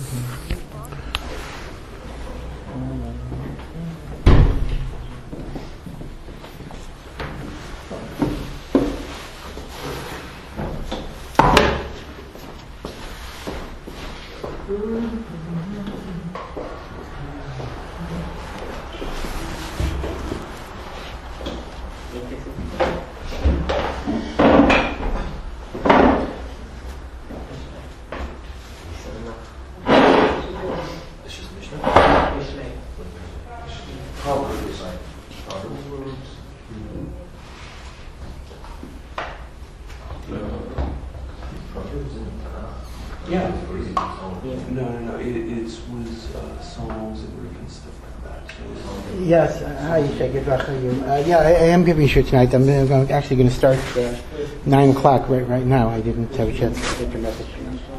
Yes, hi, Shagir. Yeah, I am giving a shiur tonight. I'm actually going to start 9 o'clock right now. I didn't have a chance to get your message.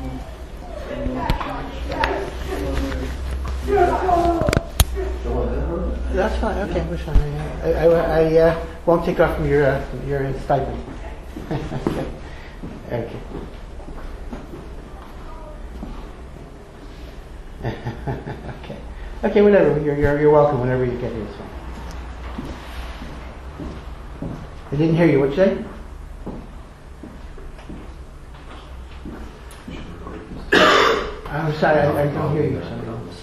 That's fine. Okay, we're fine. I won't take off from your stipend. Okay. Okay. Okay, whatever. You're welcome whenever you get here. So. I didn't hear you. What'd you say? I'm sorry, I don't hear you. Sorry.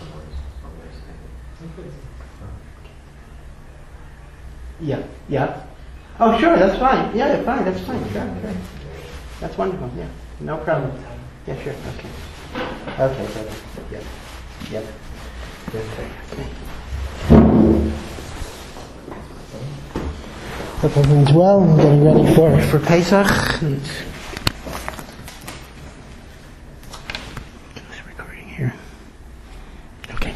Yeah. Oh, sure, that's fine. Yeah, fine, that's fine. Sure. That's wonderful. Yeah, no problem. Yeah, sure. Okay. Yep. Hope everyone's well and getting ready for Pesach. Who's recording here? Okay.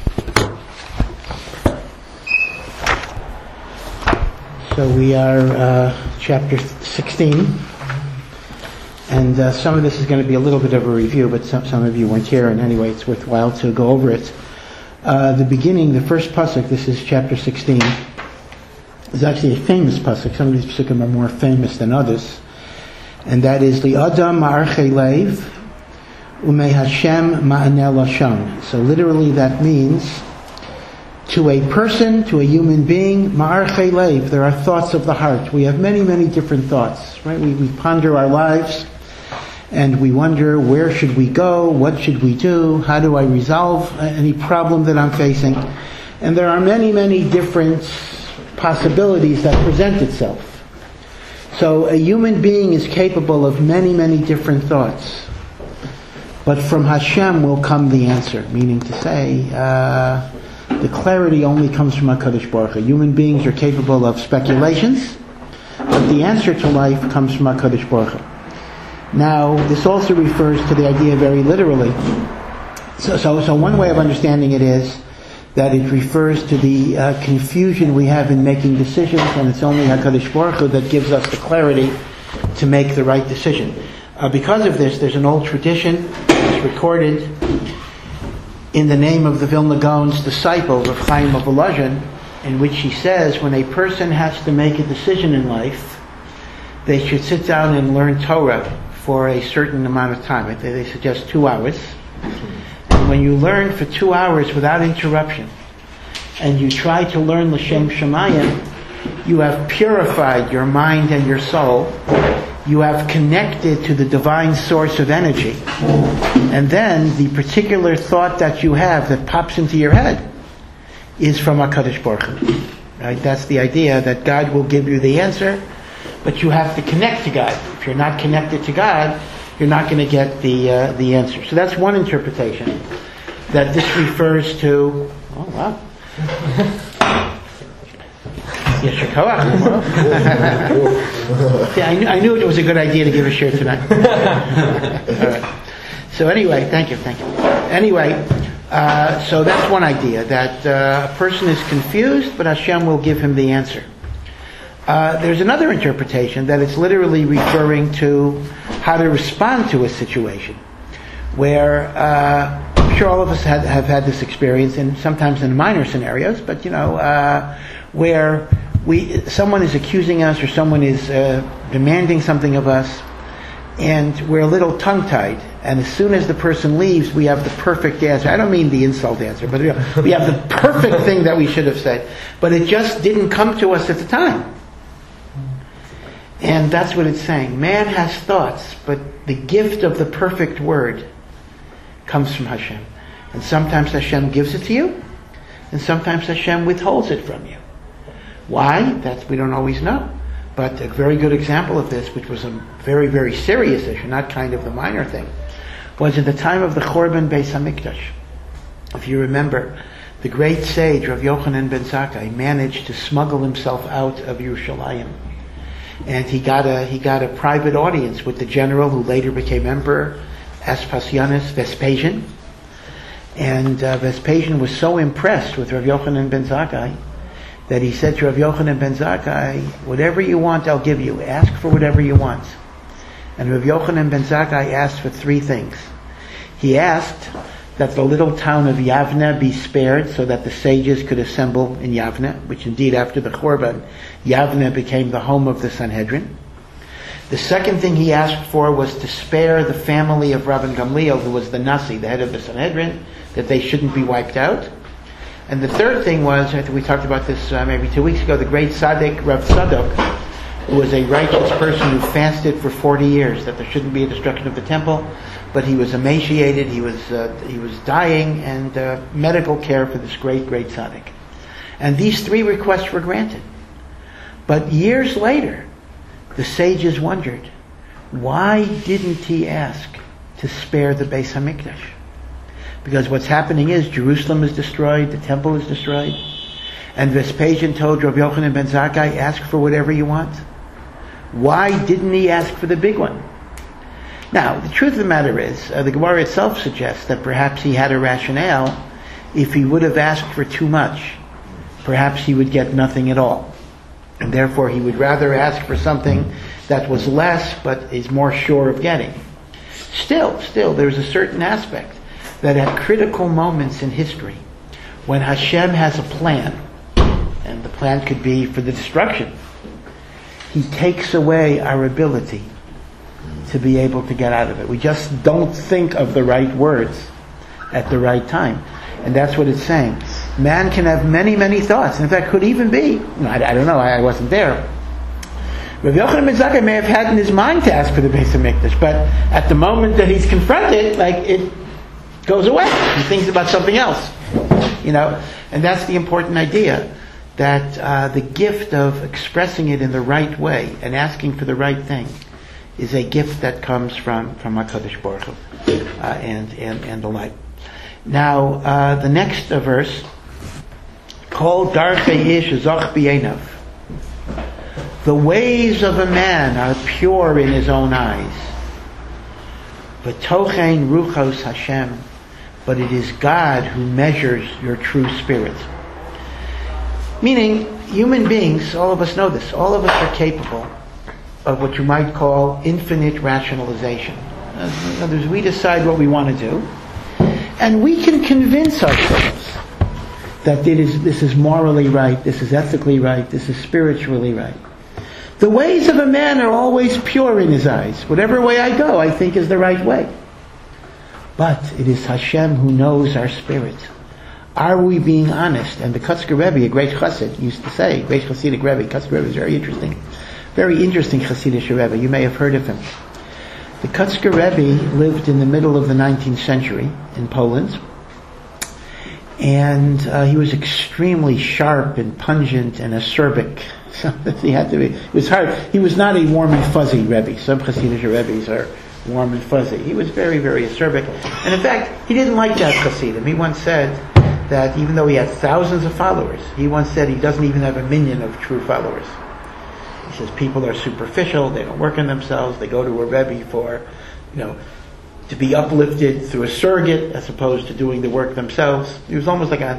So we are chapter 16, and some of this is going to be a little bit of a review, but some of you weren't here, and anyway, it's worthwhile to go over it. The beginning, the first pasuk, this is chapter 16, is actually a famous pasuk. Some of these pasukim are more famous than others. And that is, Li'adam ma'archei leiv, u'mei Hashem ma'aneh lashon. So literally that means, to a person, to a human being, ma'archei leiv, there are thoughts of the heart. We have many, many different thoughts, right? We ponder our lives, and we wonder, where should we go? What should we do? How do I resolve any problem that I'm facing? And there are many, many different possibilities that present itself. So a human being is capable of many, many different thoughts. But from Hashem will come the answer, meaning to say, the clarity only comes from HaKadosh Baruch Hu. Human beings are capable of speculations, but the answer to life comes from HaKadosh Baruch Hu. Now, this also refers to the idea very literally. So one way of understanding it is that it refers to the confusion we have in making decisions, and it's only HaKadosh Baruch Hu that gives us the clarity to make the right decision. Because of this, there's an old tradition that's recorded in the name of the Vilna Gaon's disciple, Rav Chaim of Volozhin, in which he says when a person has to make a decision in life, they should sit down and learn Torah for a certain amount of time. They suggest 2 hours. And when you learn for 2 hours without interruption, and you try to learn L'Shem Shemayim, you have purified your mind and your soul. You have connected to the divine source of energy. And then the particular thought that you have that pops into your head is from HaKadosh Baruch Hu. Right? That's the idea that God will give you the answer, but you have to connect to God. If you're not connected to God, you're not going to get the answer. So that's one interpretation, that this refers to. Oh wow! Yeshar Koach. Yeah, I knew it was a good idea to give a shiur tonight. All right. So anyway, thank you. Anyway, so that's one idea, that a person is confused, but Hashem will give him the answer. There's another interpretation that it's literally referring to how to respond to a situation, where I'm sure all of us have had this experience, and sometimes in minor scenarios, but where someone is accusing us or someone is demanding something of us, and we're a little tongue-tied, and as soon as the person leaves, we have the perfect answer. I don't mean the insult answer, but we have the perfect thing that we should have said, but it just didn't come to us at the time. And that's what it's saying. Man has thoughts, but the gift of the perfect word comes from Hashem. And sometimes Hashem gives it to you, and sometimes Hashem withholds it from you. Why? That we don't always know. But a very good example of this, which was a very, very serious issue, not kind of the minor thing, was at the time of the Chorban Beis HaMikdash. If you remember, the great sage Rav Yochanan ben Zakkai managed to smuggle himself out of Yerushalayim. And he got a private audience with the general who later became emperor, Aspasianus Vespasian. And Vespasian was so impressed with Rav Yochanan ben Zakkai that he said to Rav Yochanan ben Zakkai, whatever you want, I'll give you. Ask for whatever you want. And Rav Yochanan ben Zakkai asked for three things. He asked that the little town of Yavne be spared so that the sages could assemble in Yavne, which indeed after the Chorban, Yavne became the home of the Sanhedrin. The second thing he asked for was to spare the family of Rabban Gamliel, who was the Nasi, the head of the Sanhedrin, that they shouldn't be wiped out. And the third thing was, I think we talked about this maybe 2 weeks ago, the great Tzaddik, Rav Tzadok, who was a righteous person who fasted for 40 years, that there shouldn't be a destruction of the temple, but he was emaciated, he was dying, and medical care for this great, great Tzaddik. And these three requests were granted. But years later, the sages wondered, why didn't he ask to spare the Beis HaMikdash? Because what's happening is Jerusalem is destroyed, the temple is destroyed, and Vespasian told Rav Yochanan ben Zakkai, ask for whatever you want. Why didn't he ask for the big one? Now, the truth of the matter is, the Gemara itself suggests that perhaps he had a rationale. If he would have asked for too much, perhaps he would get nothing at all. And therefore he would rather ask for something that was less, but is more sure of getting. Still, there's a certain aspect that at critical moments in history, when Hashem has a plan, and the plan could be for the destruction, He takes away our ability to be able to get out of it. We just don't think of the right words at the right time. And that's what it's saying. Man can have many, many thoughts. In fact, could even be, I don't know, I wasn't there. Rav Yochanan ben Zakkai may have had in his mind to ask for the Beis HaMikdash, but at the moment that he's confronted, it goes away. He thinks about something else. And that's the important idea, that the gift of expressing it in the right way and asking for the right thing is a gift that comes from HaKadosh Baruch Hu, and the like. Now, the next verse, Kol darchei ish zoch b'einav. The ways of a man are pure in his own eyes. V'tochein ruchos Hashem. But it is God who measures your true spirit. Meaning, human beings, all of us know this, all of us are capable of what you might call infinite rationalization. In other words, we decide what we want to do, and we can convince ourselves that this is morally right, this is ethically right, this is spiritually right. The ways of a man are always pure in his eyes. Whatever way I go, I think is the right way. But it is Hashem who knows our spirit. Are we being honest? And the Kotzker Rebbe, a great chassid, used to say, great Hasidic Rebbe, Kotzker Rebbe is very interesting Hasidic Rebbe. You may have heard of him. The Kotzker Rebbe lived in the middle of the 19th century in Poland, and he was extremely sharp and pungent and acerbic. So he had to be. It was hard. He was not a warm and fuzzy Rebbe. Some Hasidic Rebbes are warm and fuzzy. He was very, very acerbic, and in fact, he didn't like to have Hasidim. He once said that even though he had thousands of followers, he once said he doesn't even have a minion of true followers. He says people are superficial, they don't work on themselves, they go to a Rebbe for, to be uplifted through a surrogate as opposed to doing the work themselves. He was almost like an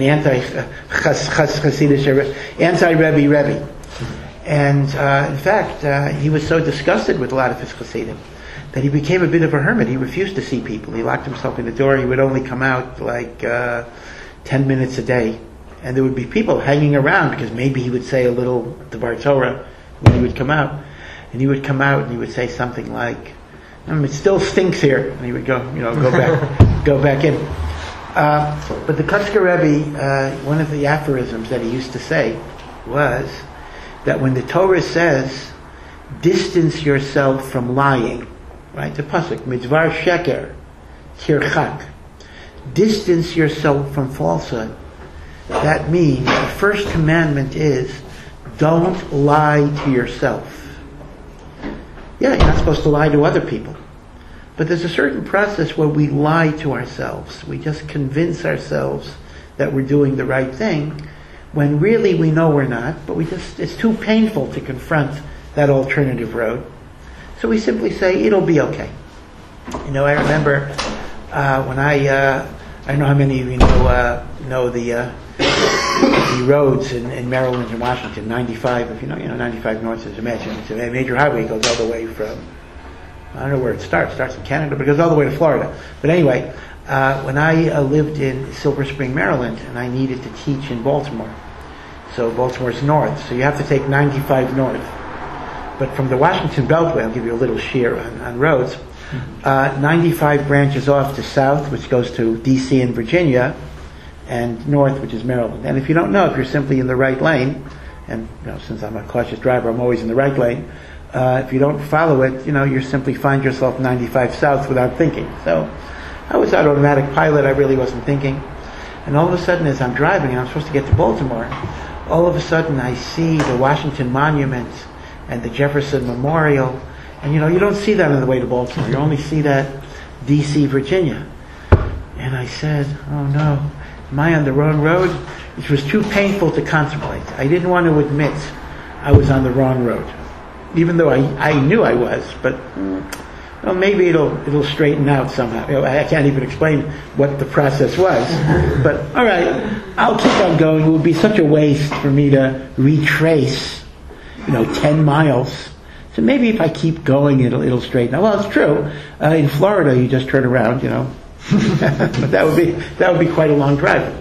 anti-Rebbe Rebbe. And in fact, he was so disgusted with a lot of his Hasidim that he became a bit of a hermit. He refused to see people. He locked himself in the door. He would only come out 10 minutes a day. And there would be people hanging around because maybe he would say a little Devar Torah when he would come out. And he would come out and he would say something like, It still stinks here. And he would go back in. But the Kotzker Rebbe, one of the aphorisms that he used to say was that when the Torah says, distance yourself from lying, right? The pasuk, midvar sheker, tirchak. Distance yourself from falsehood. That means the first commandment is, don't lie to yourself. Yeah, you're not supposed to lie to other people. But there's a certain process where we lie to ourselves. We just convince ourselves that we're doing the right thing, when really we know we're not, but it's too painful to confront that alternative road. So we simply say, it'll be okay. I remember when I don't know how many of you know the roads in Maryland and Washington, 95, if you know 95 North is it's a major highway. It goes all the way from, I don't know where it starts in Canada, but it goes all the way to Florida. But anyway, when I lived in Silver Spring, Maryland, and I needed to teach in Baltimore, so Baltimore's north, so you have to take 95 north. But from the Washington Beltway, I'll give you a little sheer on roads, 95 branches off to south, which goes to D.C. and Virginia, and north, which is Maryland. And if you don't know, if you're simply in the right lane, and since I'm a cautious driver, I'm always in the right lane, if you don't follow it, you simply find yourself 95 south without thinking. So I was on automatic pilot, I really wasn't thinking. And all of a sudden, as I'm driving, and I'm supposed to get to Baltimore, all of a sudden I see the Washington Monument and the Jefferson Memorial, and you don't see that on the way to Baltimore. You only see that D.C., Virginia. And I said, oh no, am I on the wrong road? Which was too painful to contemplate. I didn't want to admit I was on the wrong road, even though I knew I was, but maybe it'll straighten out somehow. I can't even explain what the process was. But all right, I'll keep on going. It would be such a waste for me to retrace 10 miles. So maybe if I keep going, it'll straighten out. Well, it's true. In Florida, you just turn around, but that would be quite a long drive.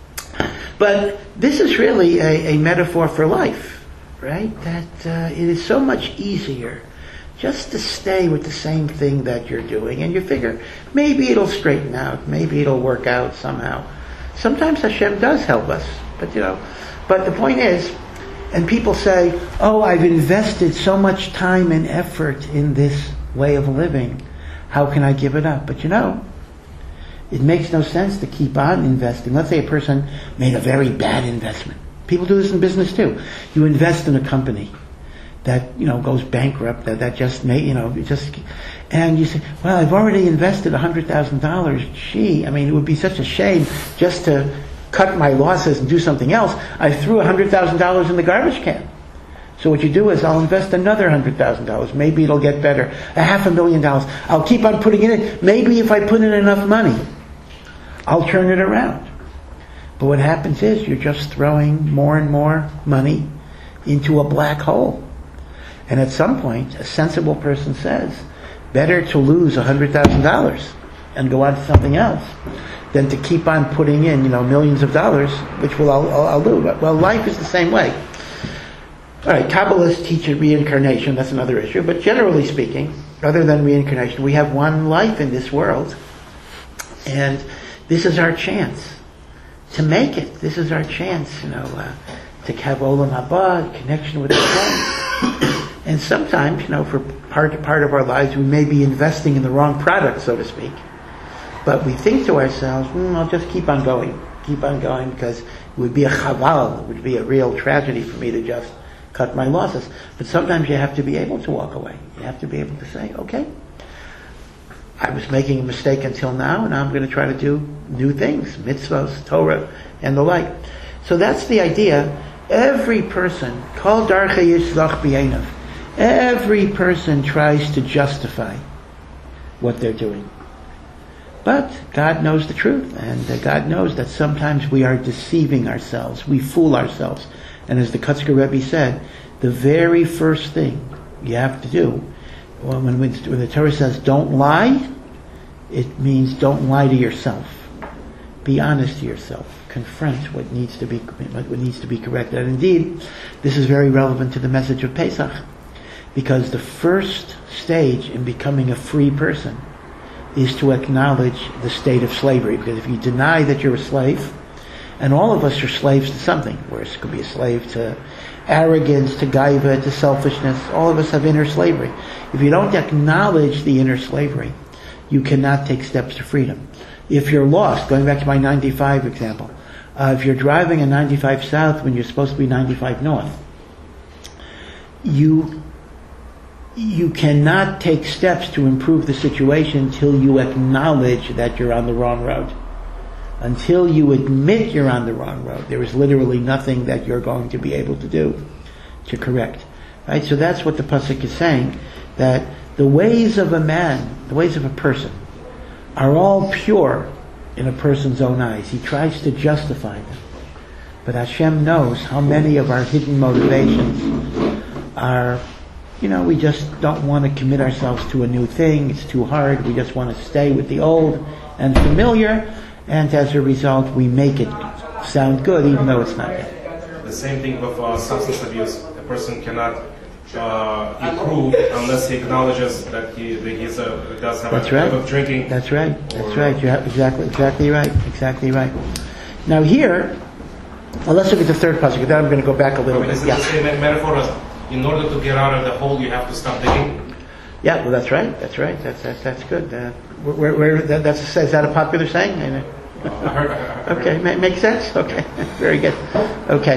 But this is really a metaphor for life, right? That it is so much easier just to stay with the same thing that you're doing, and you figure maybe it'll straighten out, maybe it'll work out somehow. Sometimes Hashem does help us, but the point is, and people say, oh, I've invested so much time and effort in this way of living, how can I give it up? But it makes no sense to keep on investing. Let's say a person made a very bad investment. People do this in business too. You invest in a company that goes bankrupt, that just made and you say, well, I've already invested $100,000. Gee, it would be such a shame just to cut my losses and do something else. I threw $100,000 in the garbage can. So what you do is, I'll invest another $100,000. Maybe it'll get better. $500,000. I'll keep on putting it in. Maybe if I put in enough money, I'll turn it around. But what happens is, you're just throwing more and more money into a black hole. And at some point, a sensible person says, better to lose $100,000 and go on to something else than to keep on putting in, millions of dollars, which I'll do. Well, life is the same way. All right, Kabbalists teach reincarnation. That's another issue. But generally speaking, other than reincarnation, we have one life in this world, and this is our chance to make it. This is our chance, to have Olam Haba, connection with Hashem. And sometimes, for part of our lives, we may be investing in the wrong product, so to speak. But we think to ourselves, I'll just keep on going, because it would be a chaval, it would be a real tragedy for me to just cut my losses. But sometimes you have to be able to walk away. You have to be able to say, okay, I was making a mistake until now, and now I'm going to try to do new things, mitzvahs, Torah, and the like. So that's the idea. Every person, kol darchei yishlach b'einav, every person tries to justify what they're doing. But God knows the truth, and God knows that sometimes we are deceiving ourselves, we fool ourselves. And as the Kotzker Rebbe said, the very first thing you have to do, when the Torah says don't lie, it means don't lie to yourself. Be honest to yourself. Confront what needs to be corrected. And indeed, this is very relevant to the message of Pesach. Because the first stage in becoming a free person is to acknowledge the state of slavery. Because if you deny that you're a slave, and all of us are slaves to something, where it could be a slave to arrogance, to gaiva, to selfishness, all of us have inner slavery. If you don't acknowledge the inner slavery, you cannot take steps to freedom. If you're lost, going back to my 95 example, if you're driving a 95 south when you're supposed to be 95 north, you cannot take steps to improve the situation until you acknowledge that you're on the wrong road. Until you admit you're on the wrong road, there is literally nothing that you're going to be able to do to correct. Right? So that's what the pasuk is saying, that the ways of a man, the ways of a person, are all pure in a person's own eyes. He tries to justify them. But Hashem knows how many of our hidden motivations are, we just don't want to commit ourselves to a new thing. It's too hard. We just want to stay with the old and familiar. And as a result, we make it sound good, even though it's not good. The same thing with substance abuse. A person cannot improve unless he acknowledges that he does have a habit of drinking. That's right. You're exactly right. Now here, let's look at the third pasuk. Then I'm going to go back a little bit. Is it the same metaphor as in order to get out of the hole, you have to stop digging? Yeah, well, that's right. That's good. Is that a popular saying? Okay, makes sense. Okay, very good. Okay,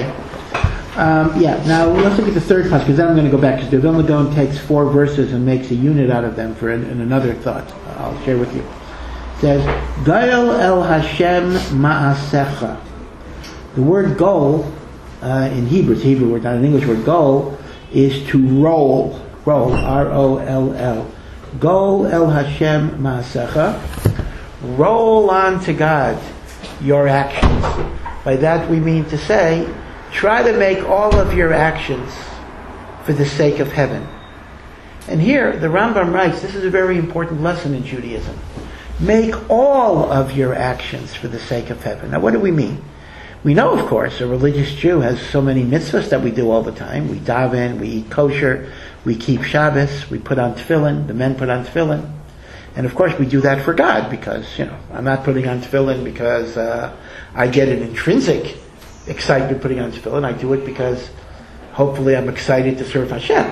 now let's look at the third passage, because then I'm going to go back, because the Vilna Gaon takes 4 verses and makes a unit out of them in another thought. I'll share with you. It says, "Goel el Hashem ma'asecha." The word "goal" in Hebrew, it's a Hebrew word, not an English word. "Goal" is to roll, R-O-L-L. Goal el Hashem ma'asecha. Roll on to God your actions. By that we mean to say, try to make all of your actions for the sake of heaven. And here, the Rambam writes, this is a very important lesson in Judaism. Make all of your actions for the sake of heaven. Now, what do we mean? We know, of course, a religious Jew has so many mitzvahs that we do all the time. We daven, we eat kosher, we keep Shabbos, we put on tefillin, the men put on tefillin. And of course we do that for God, because, I'm not putting on tefillin because I get an intrinsic excitement putting on tefillin. I do it because hopefully I'm excited to serve Hashem.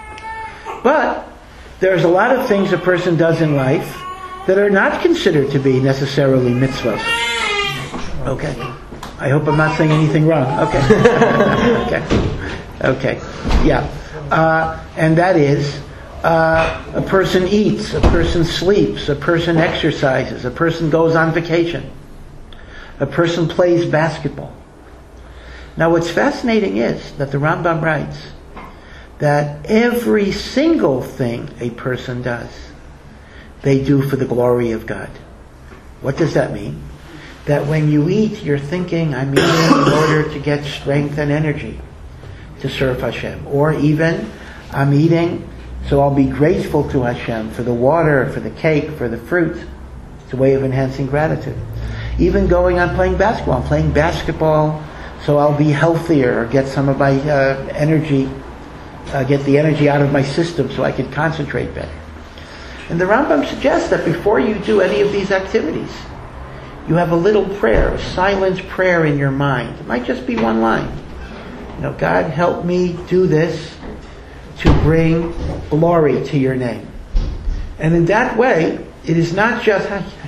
But there's a lot of things a person does in life that are not considered to be necessarily mitzvahs. Okay. I hope I'm not saying anything wrong. Okay. Okay. Yeah. And that is, a person eats, a person sleeps, a person exercises, a person goes on vacation, a person plays basketball. Now what's fascinating is that the Rambam writes that every single thing a person does, they do for the glory of God. What does that mean? That when you eat, you're thinking, I'm eating in order to get strength and energy to serve Hashem. Or even, I'm eating so I'll be grateful to Hashem for the water, for the cake, for the fruit. It's a way of enhancing gratitude. Even going on playing basketball. I'm playing basketball so I'll be healthier, or get some of my energy, get the energy out of my system so I can concentrate better. And the Rambam suggests that before you do any of these activities, you have a little prayer, a silent prayer in your mind. It might just be one line. God, help me do this to bring glory to your name. And in that way, it is not just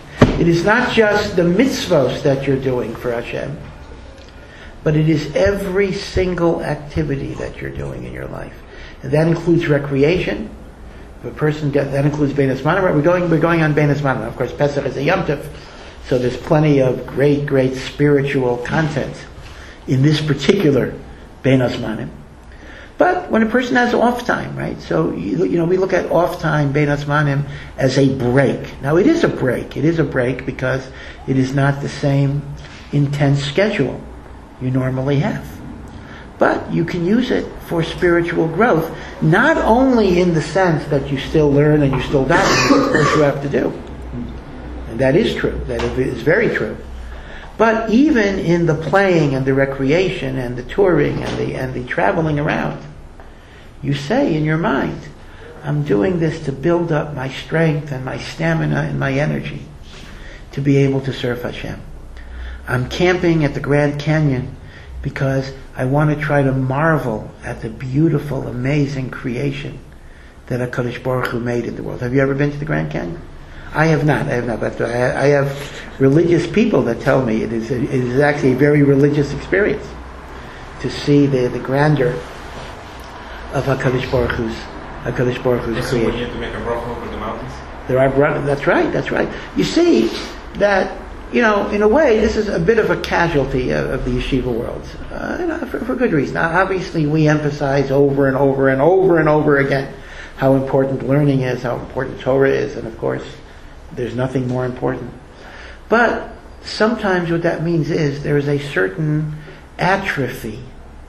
the mitzvos that you're doing for Hashem, but it is every single activity that you're doing in your life. And that includes recreation. If a person that includes Bein Hazmanim. We're going on Bein Hazmanim. Of course, Pesach is a Yom Tov, so there's plenty of great spiritual content in this particular Bein Hazmanim. But when a person has off time, right? So, we look at off time, Bein Hazmanim, as a break. Now, it is a break. It is a break because it is not the same intense schedule you normally have. But you can use it for spiritual growth, not only in the sense that you still learn and you still daven, which of course you have to do. And that is true. That is very true. But even in the playing and the recreation and the touring and the traveling around, you say in your mind, I'm doing this to build up my strength and my stamina and my energy to be able to serve Hashem. I'm camping at the Grand Canyon because I want to try to marvel at the beautiful, amazing creation that HaKadosh Baruch Hu made in the world. Have you ever been to the Grand Canyon? I have not, but I have religious people that tell me it is actually a very religious experience to see the grandeur of HaKadosh Baruch Hu's creation. So we need to make a bracha over the mountains? That's right. You see that, in a way, this is a bit of a casualty of the yeshiva world, for good reason. Now, obviously, we emphasize over and over and over and over again how important learning is, how important Torah is, and of course, there's nothing more important. But sometimes what that means is there is a certain atrophy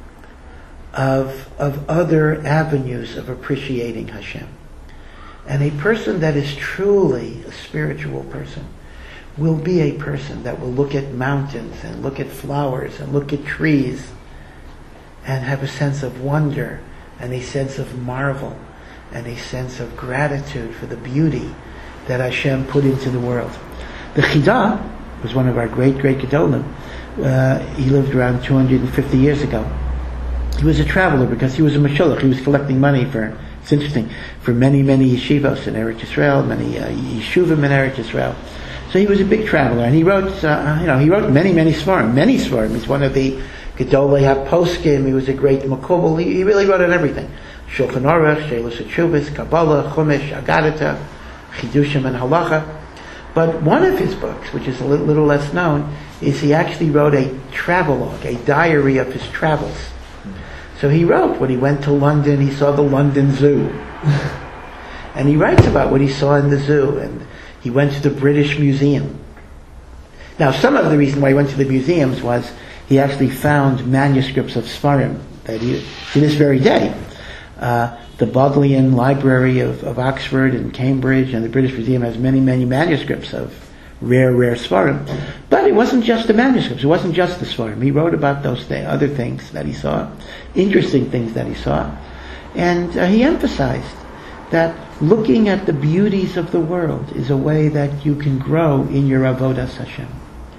of other avenues of appreciating Hashem. And a person that is truly a spiritual person will be a person that will look at mountains and look at flowers and look at trees and have a sense of wonder and a sense of marvel and a sense of gratitude for the beauty that Hashem put into the world. The Chida was one of our great Gedolim. He lived around 250 years ago. He was a traveler because he was a mashulach. He was collecting money it's interesting, for many yeshivos in Eretz Yisrael, many yeshuvim in Eretz Yisrael. So he was a big traveler, and he wrote many svarim. Many svarim. He's one of the Gedolei HaPoskim. He was a great makubal. He really wrote on everything. Shulchan Aruch, Sheilus HaTshuvos, Kabbalah, Chumash, Agadata, Chidushim, and Halacha. But one of his books, which is a little less known, is he actually wrote a travelogue, a diary of his travels. So he wrote, when he went to London, he saw the London Zoo. And he writes about what he saw in the zoo, and he went to the British Museum. Now, some of the reason why he went to the museums was he actually found manuscripts of Sfarim that to this very day. The Bodleian Library of Oxford and Cambridge and the British Museum has many manuscripts of rare Sfarim. But it wasn't just the manuscripts, it wasn't just the Sfarim. He wrote about those other things that he saw, interesting things that he saw. And he emphasized that looking at the beauties of the world is a way that you can grow in your avodas Hashem.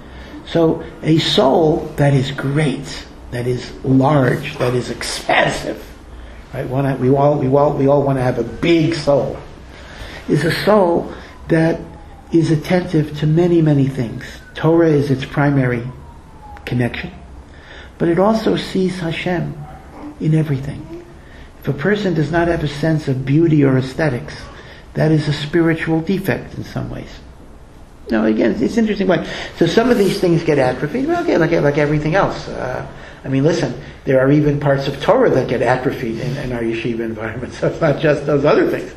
So a soul that is great, that is large, that is expansive, right? We all want to have a big soul. Is a soul that is attentive to many things. Torah is its primary connection, but it also sees Hashem in everything. If a person does not have a sense of beauty or aesthetics, that is a spiritual defect in some ways. No, again, it's interesting. So some of these things get atrophied. Well, okay, like everything else. Listen, there are even parts of Torah that get atrophied in our yeshiva environment. So it's not just those other things.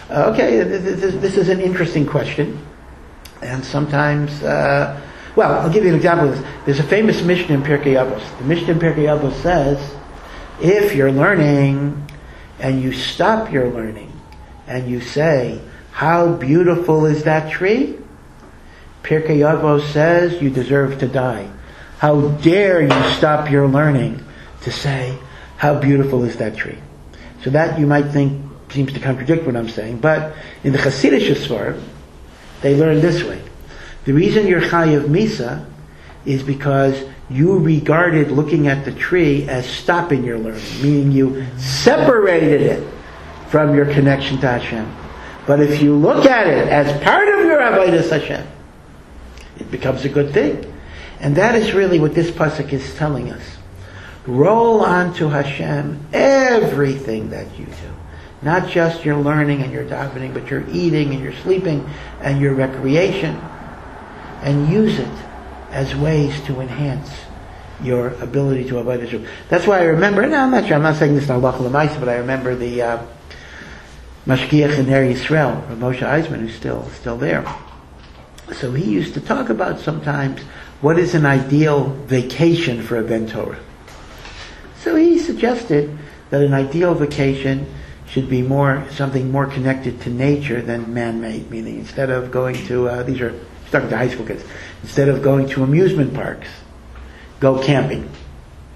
This is an interesting question. And sometimes, I'll give you an example of this. There's a famous Mishnah in Pirkei Avos. The Mishnah in Pirkei Avos says, if you're learning and you stop your learning and you say, how beautiful is that tree? Pirkei Avos says you deserve to die. How dare you stop your learning to say, how beautiful is that tree? So that you might think seems to contradict what I'm saying, but in the Hasidic Sfarim, they learn this way. The reason you're chayav misa is because you regarded looking at the tree as stopping your learning, meaning you separated it from your connection to Hashem. But if you look at it as part of your avodas Hashem, it becomes a good thing. And that is really what this pasuk is telling us. Roll onto Hashem everything that you do. Not just your learning and your davening, but your eating and your sleeping and your recreation. And use it as ways to enhance your ability to avoid Hashem. That's why I remember, I'm not saying this in halacha l'maisa, but I remember the Mashgiach in Eretz Yisrael, Moshe Eisman, who's still there. So he used to talk about sometimes what is an ideal vacation for a Ben Torah. So he suggested that an ideal vacation should be something more connected to nature than man-made, meaning instead of going to, talking to high school kids, instead of going to amusement parks, go camping.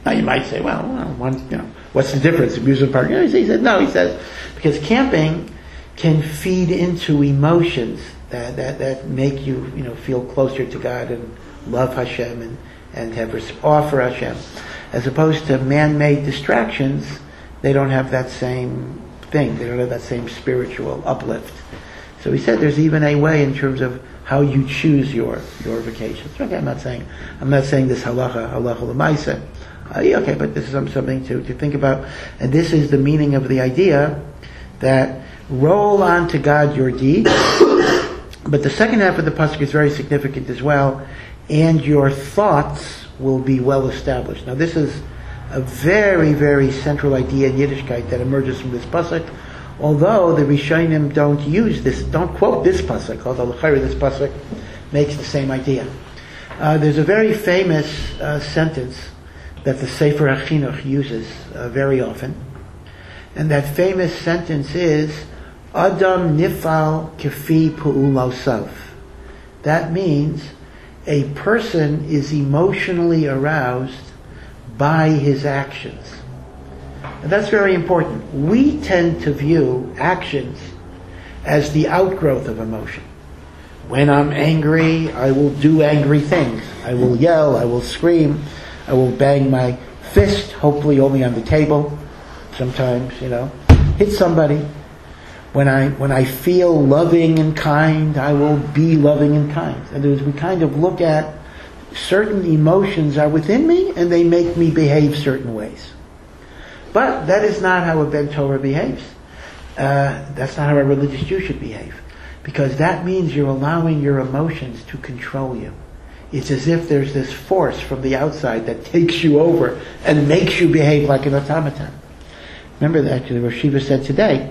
Now you might say, well, what's the difference? Amusement park? He said, no. He says because camping can feed into emotions that make you feel closer to God and love Hashem and have awe for Hashem, as opposed to man-made distractions. They don't have that same thing. They don't have that same spiritual uplift. So he said there's even a way in terms of how you choose your vacations. Okay, I'm not saying this halacha l'maisa. Okay, but this is something to think about. And this is the meaning of the idea that roll on to God your deeds. But the second half of the pasuk is very significant as well. And your thoughts will be well established. Now this is a very, very central idea in Yiddishkeit that emerges from this pasuk. Although the Rishonim don't quote this pasuk, although this pasuk makes the same idea. There's a very famous sentence that the Sefer HaChinuch uses very often, and that famous sentence is Adam nifal kefi pu'ulosav. That means a person is emotionally aroused by his actions. And that's very important. We tend to view actions as the outgrowth of emotion. When I'm angry, I will do angry things. I will yell, I will scream, I will bang my fist, hopefully only on the table, sometimes, hit somebody. When I feel loving and kind, I will be loving and kind. In other words, we kind of look at certain emotions are within me and they make me behave certain ways. But that is not how a Ben Torah behaves. That's not how a religious Jew should behave. Because that means you're allowing your emotions to control you. It's as if there's this force from the outside that takes you over and makes you behave like an automaton. Remember that actually Rosh Shiva said today,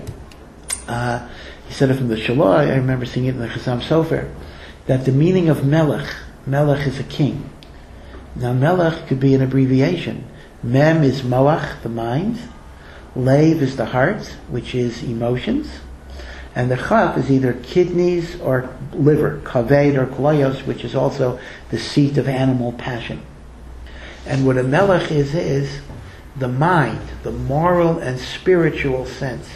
he said it from the Shalah, I remember seeing it in the Chazam Sofer, that the meaning of Melech is a king. Now Melech could be an abbreviation. Mem is Moach, the mind. Lev is the heart, which is emotions. And the Chav is either kidneys or liver, Kaved or Kolayos, which is also the seat of animal passion. And what a Melech is the mind, the moral and spiritual sense,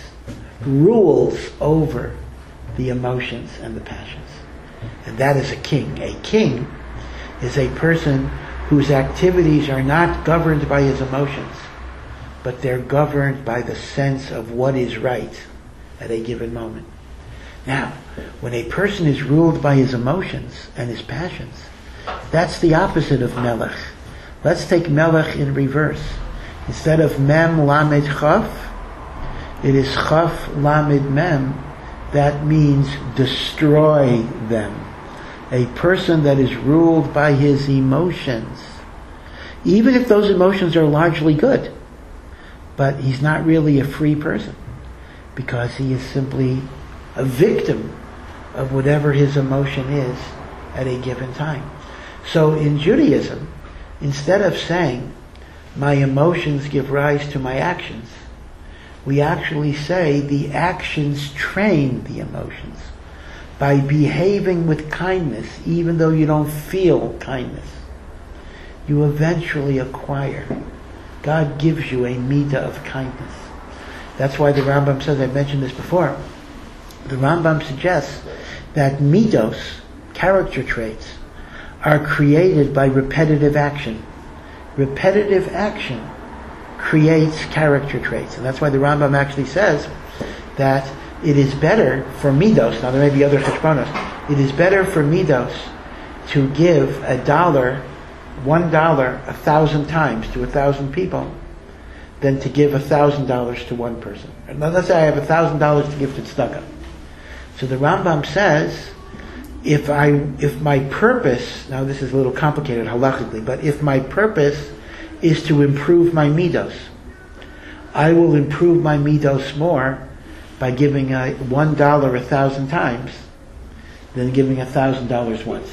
rules over the emotions and the passions. And that is a king. A king is a person whose activities are not governed by his emotions, but they're governed by the sense of what is right at a given moment. Now, when a person is ruled by his emotions and his passions, that's the opposite of Melech. Let's take Melech in reverse. Instead of Mem Lamed Chaf, it is Chaf Lamed Mem. That means destroy them. A person that is ruled by his emotions, even if those emotions are largely good, but he's not really a free person because he is simply a victim of whatever his emotion is at a given time. So in Judaism, instead of saying, my emotions give rise to my actions, we actually say the actions train the emotions. By behaving with kindness, even though you don't feel kindness, you eventually acquire. God gives you a midah of kindness. That's why the Rambam says, I've mentioned this before, the Rambam suggests that midos, character traits, are created by repetitive action. Repetitive action creates character traits. And that's why the Rambam actually says that it is better for midos, now there may be other cheshbonos, it is better for midos to give $1, $1 1,000 times to 1,000 people than to give $1,000 to one person. And let's say I have $1,000 to give to tzedakah. So the Rambam says, if my purpose, now this is a little complicated halachically, but if my purpose is to improve my midos, I will improve my midos more by giving $1 1,000 times than giving $1,000 once.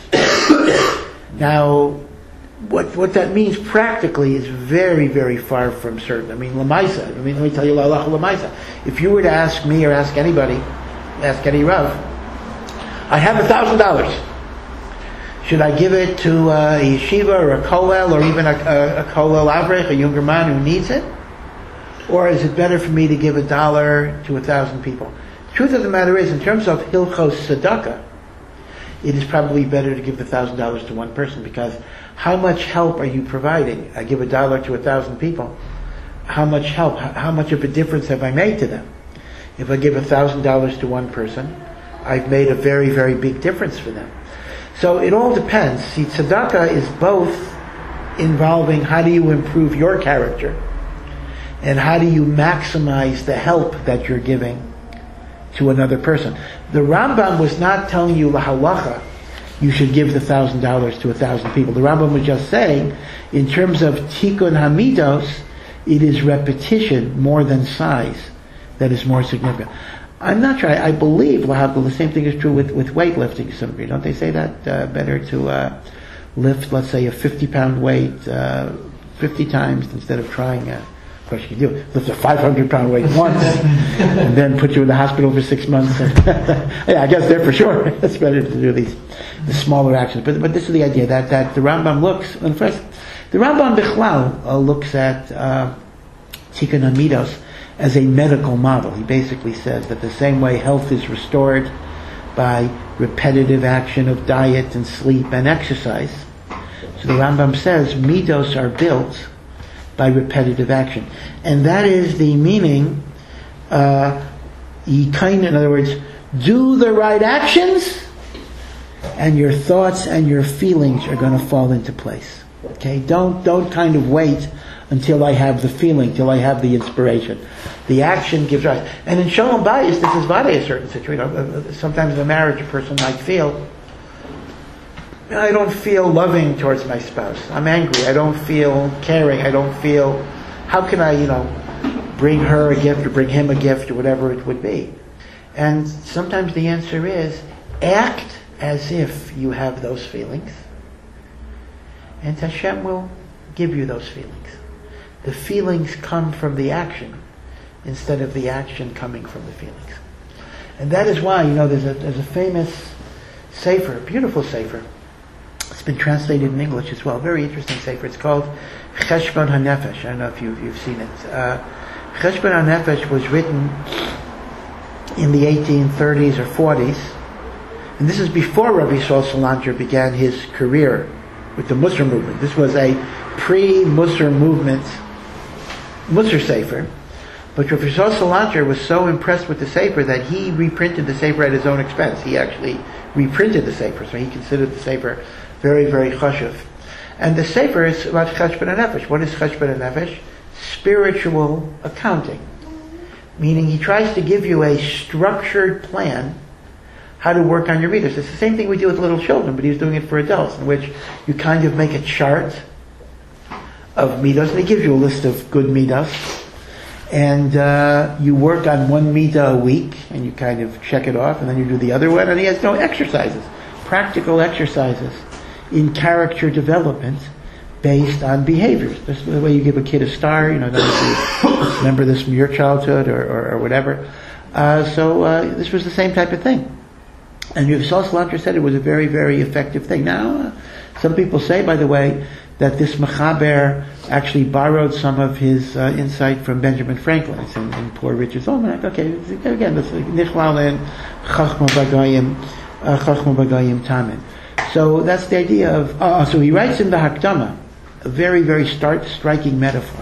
Now, what that means practically is very, very far from certain. I mean, let me tell you lamaisa. If you were to ask me or ask anybody, ask any Rav, I have $1,000. Should I give it to a yeshiva or a kollel or even a kollel avrech, a younger man who needs it? Or is it better for me to give $1 to 1,000 people? The truth of the matter is, in terms of hilchos tzedakah, it is probably better to give the $1,000 to one person, because how much help are you providing? I give $1 to 1,000 people. How much help? How much of a difference have I made to them? If I give $1,000 to one person, I've made a very, very big difference for them. So it all depends. See, tzedakah is both involving how do you improve your character and how do you maximize the help that you're giving to another person. The Rambam was not telling you lahalacha you should give the $1,000 to 1,000 people. The Rambam was just saying, in terms of tikkun hamidos, it is repetition more than size that is more significant. I'm not sure. I believe, Lahabdul, the same thing is true with weightlifting to some degree. Don't they say that better to lift, let's say, a 50-pound weight 50 times instead of trying, of course you can do it, lift a 500-pound weight once and then put you in the hospital for 6 months. Yeah, I guess there for sure. It's better to do the smaller actions. But this is the idea that the Rambam looks, and first, the Rambam Bichlal looks at Tikkun HaMidos as a medical model. He basically says that the same way health is restored by repetitive action of diet and sleep and exercise, so the Rambam says midos are built by repetitive action. And that is the meaning, in other words, do the right actions and your thoughts and your feelings are going to fall into place. Okay? Don't kind of wait until I have the feeling, till I have the inspiration. The action gives rise. And in Shalom Bayis, this is vade a certain situation. Sometimes in a marriage, a person might feel, I don't feel loving towards my spouse. I'm angry. I don't feel caring. I don't feel, how can I, bring her a gift or bring him a gift or whatever it would be? And sometimes the answer is, act as if you have those feelings, and Hashem will give you those feelings. The feelings come from the action instead of the action coming from the feelings. And that is why, there's a famous sefer, a beautiful sefer. It's been translated in English as well. Very interesting sefer. It's called Cheshbon HaNefesh. I don't know if you've seen it. Cheshbon HaNefesh was written in the 1830s or 40s. And this is before Rabbi Yisrael Salanter began his career with the Musar movement. This was a pre-Musar movement Musar sefer. But Rabbi Yisrael Salanter was so impressed with the sefer that he reprinted the sefer at his own expense. He actually reprinted the sefer, so he considered the sefer very, very chashuv. And the sefer is about Cheshbon HaNefesh. What is Cheshbon HaNefesh? Spiritual accounting. Meaning he tries to give you a structured plan how to work on your midos. It's the same thing we do with little children, but he's doing it for adults, in which you kind of make a chart of midos, and he gives you a list of good midos, and you work on one midah a week, and you kind of check it off, and then you do the other one, and he has no exercises, practical exercises in character development based on behaviors. This is the way you give a kid a star, remember this from your childhood or whatever. So this was the same type of thing. And Yisrael Salanter said it was a very, very effective thing. Now, some people say, by the way, that this Mechaber actually borrowed some of his insight from Benjamin Franklin. It's in Poor Richard's Almanac. Okay, again, this is Nichlal and Chachma Bagayim Tamin. So that's the idea of... so he writes in the Hakdama, a very, very striking metaphor.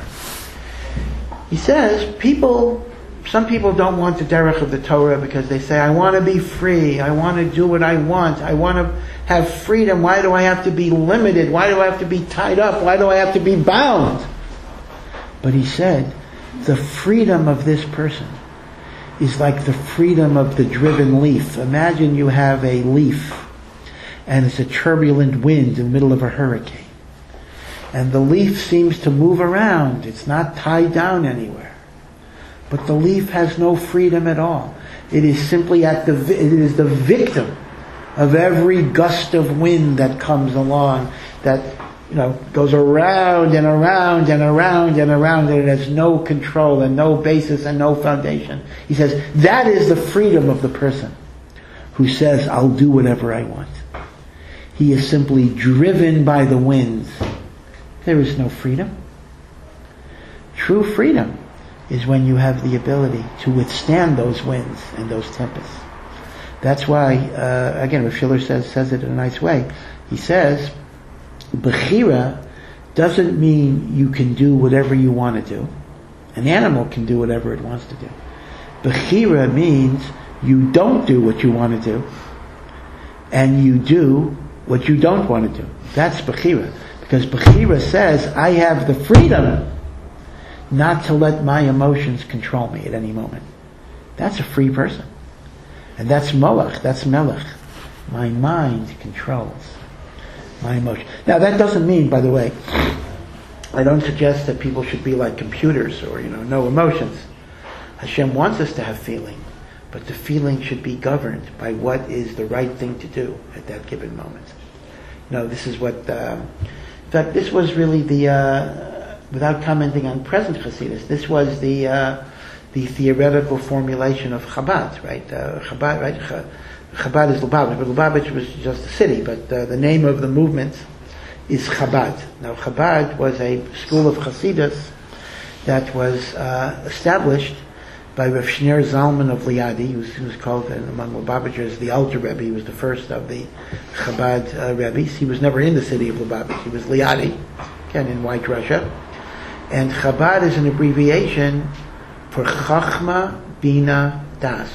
He says, some people don't want the derech of the Torah because they say, I want to be free, I want to do what I want to have freedom, why do I have to be limited, why do I have to be tied up, why do I have to be bound? But he said, the freedom of this person is like the freedom of the driven leaf. Imagine you have a leaf and it's a turbulent wind in the middle of a hurricane. And the leaf seems to move around, it's not tied down anywhere. But the leaf has no freedom at all. It is simply it is the victim of every gust of wind that comes along, that goes around and around and around and around, and it has no control and no basis and no foundation. He says that is the freedom of the person who says, I'll do whatever I want. he is simply driven by the winds, there is no freedom. True freedom is when you have the ability to withstand those winds and those tempests. That's why, again, Rav Shiller says it in a nice way. He says, Bechira doesn't mean you can do whatever you want to do. An animal can do whatever it wants to do. Bechira means you don't do what you want to do, and you do what you don't want to do. That's Bechira. Because Bechira says, I have the freedom not to let my emotions control me at any moment. That's a free person. And that's Molech, that's Melech. My mind controls my emotion. Now that doesn't mean, by the way, I don't suggest that people should be like computers or, no emotions. Hashem wants us to have feeling, but the feeling should be governed by what is the right thing to do at that given moment. This is what, in fact, this was really without commenting on present Hasidus, this was the theoretical formulation of Chabad, right? Chabad, right? Chabad is Lubavitch, but Lubavitch was just a city, but the name of the movement is Chabad. Now, Chabad was a school of Hasidus that was established by Rav Shneur Zalman of Liadi, who was called among Lubavitchers the Alter Rebbe. He was the first of the Chabad Rebbe's. He was never in the city of Lubavitch. He was Liadi, again in White Russia. And Chabad is an abbreviation for Chachma, Bina, Das.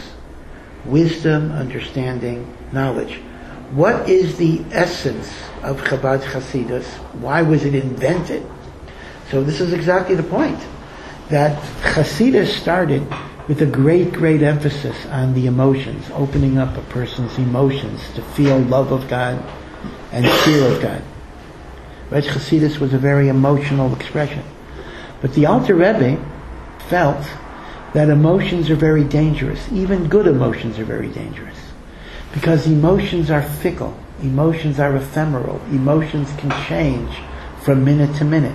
Wisdom, understanding, knowledge. What is the essence of Chabad Hasidus? Why was it invented? So this is exactly the point. That Hasidus started with a great, great emphasis on the emotions, opening up a person's emotions to feel love of God and fear of God. Right? Hasidus was a very emotional expression. But the Alter Rebbe felt that emotions are very dangerous. Even good emotions are very dangerous. Because emotions are fickle. Emotions are ephemeral. Emotions can change from minute to minute.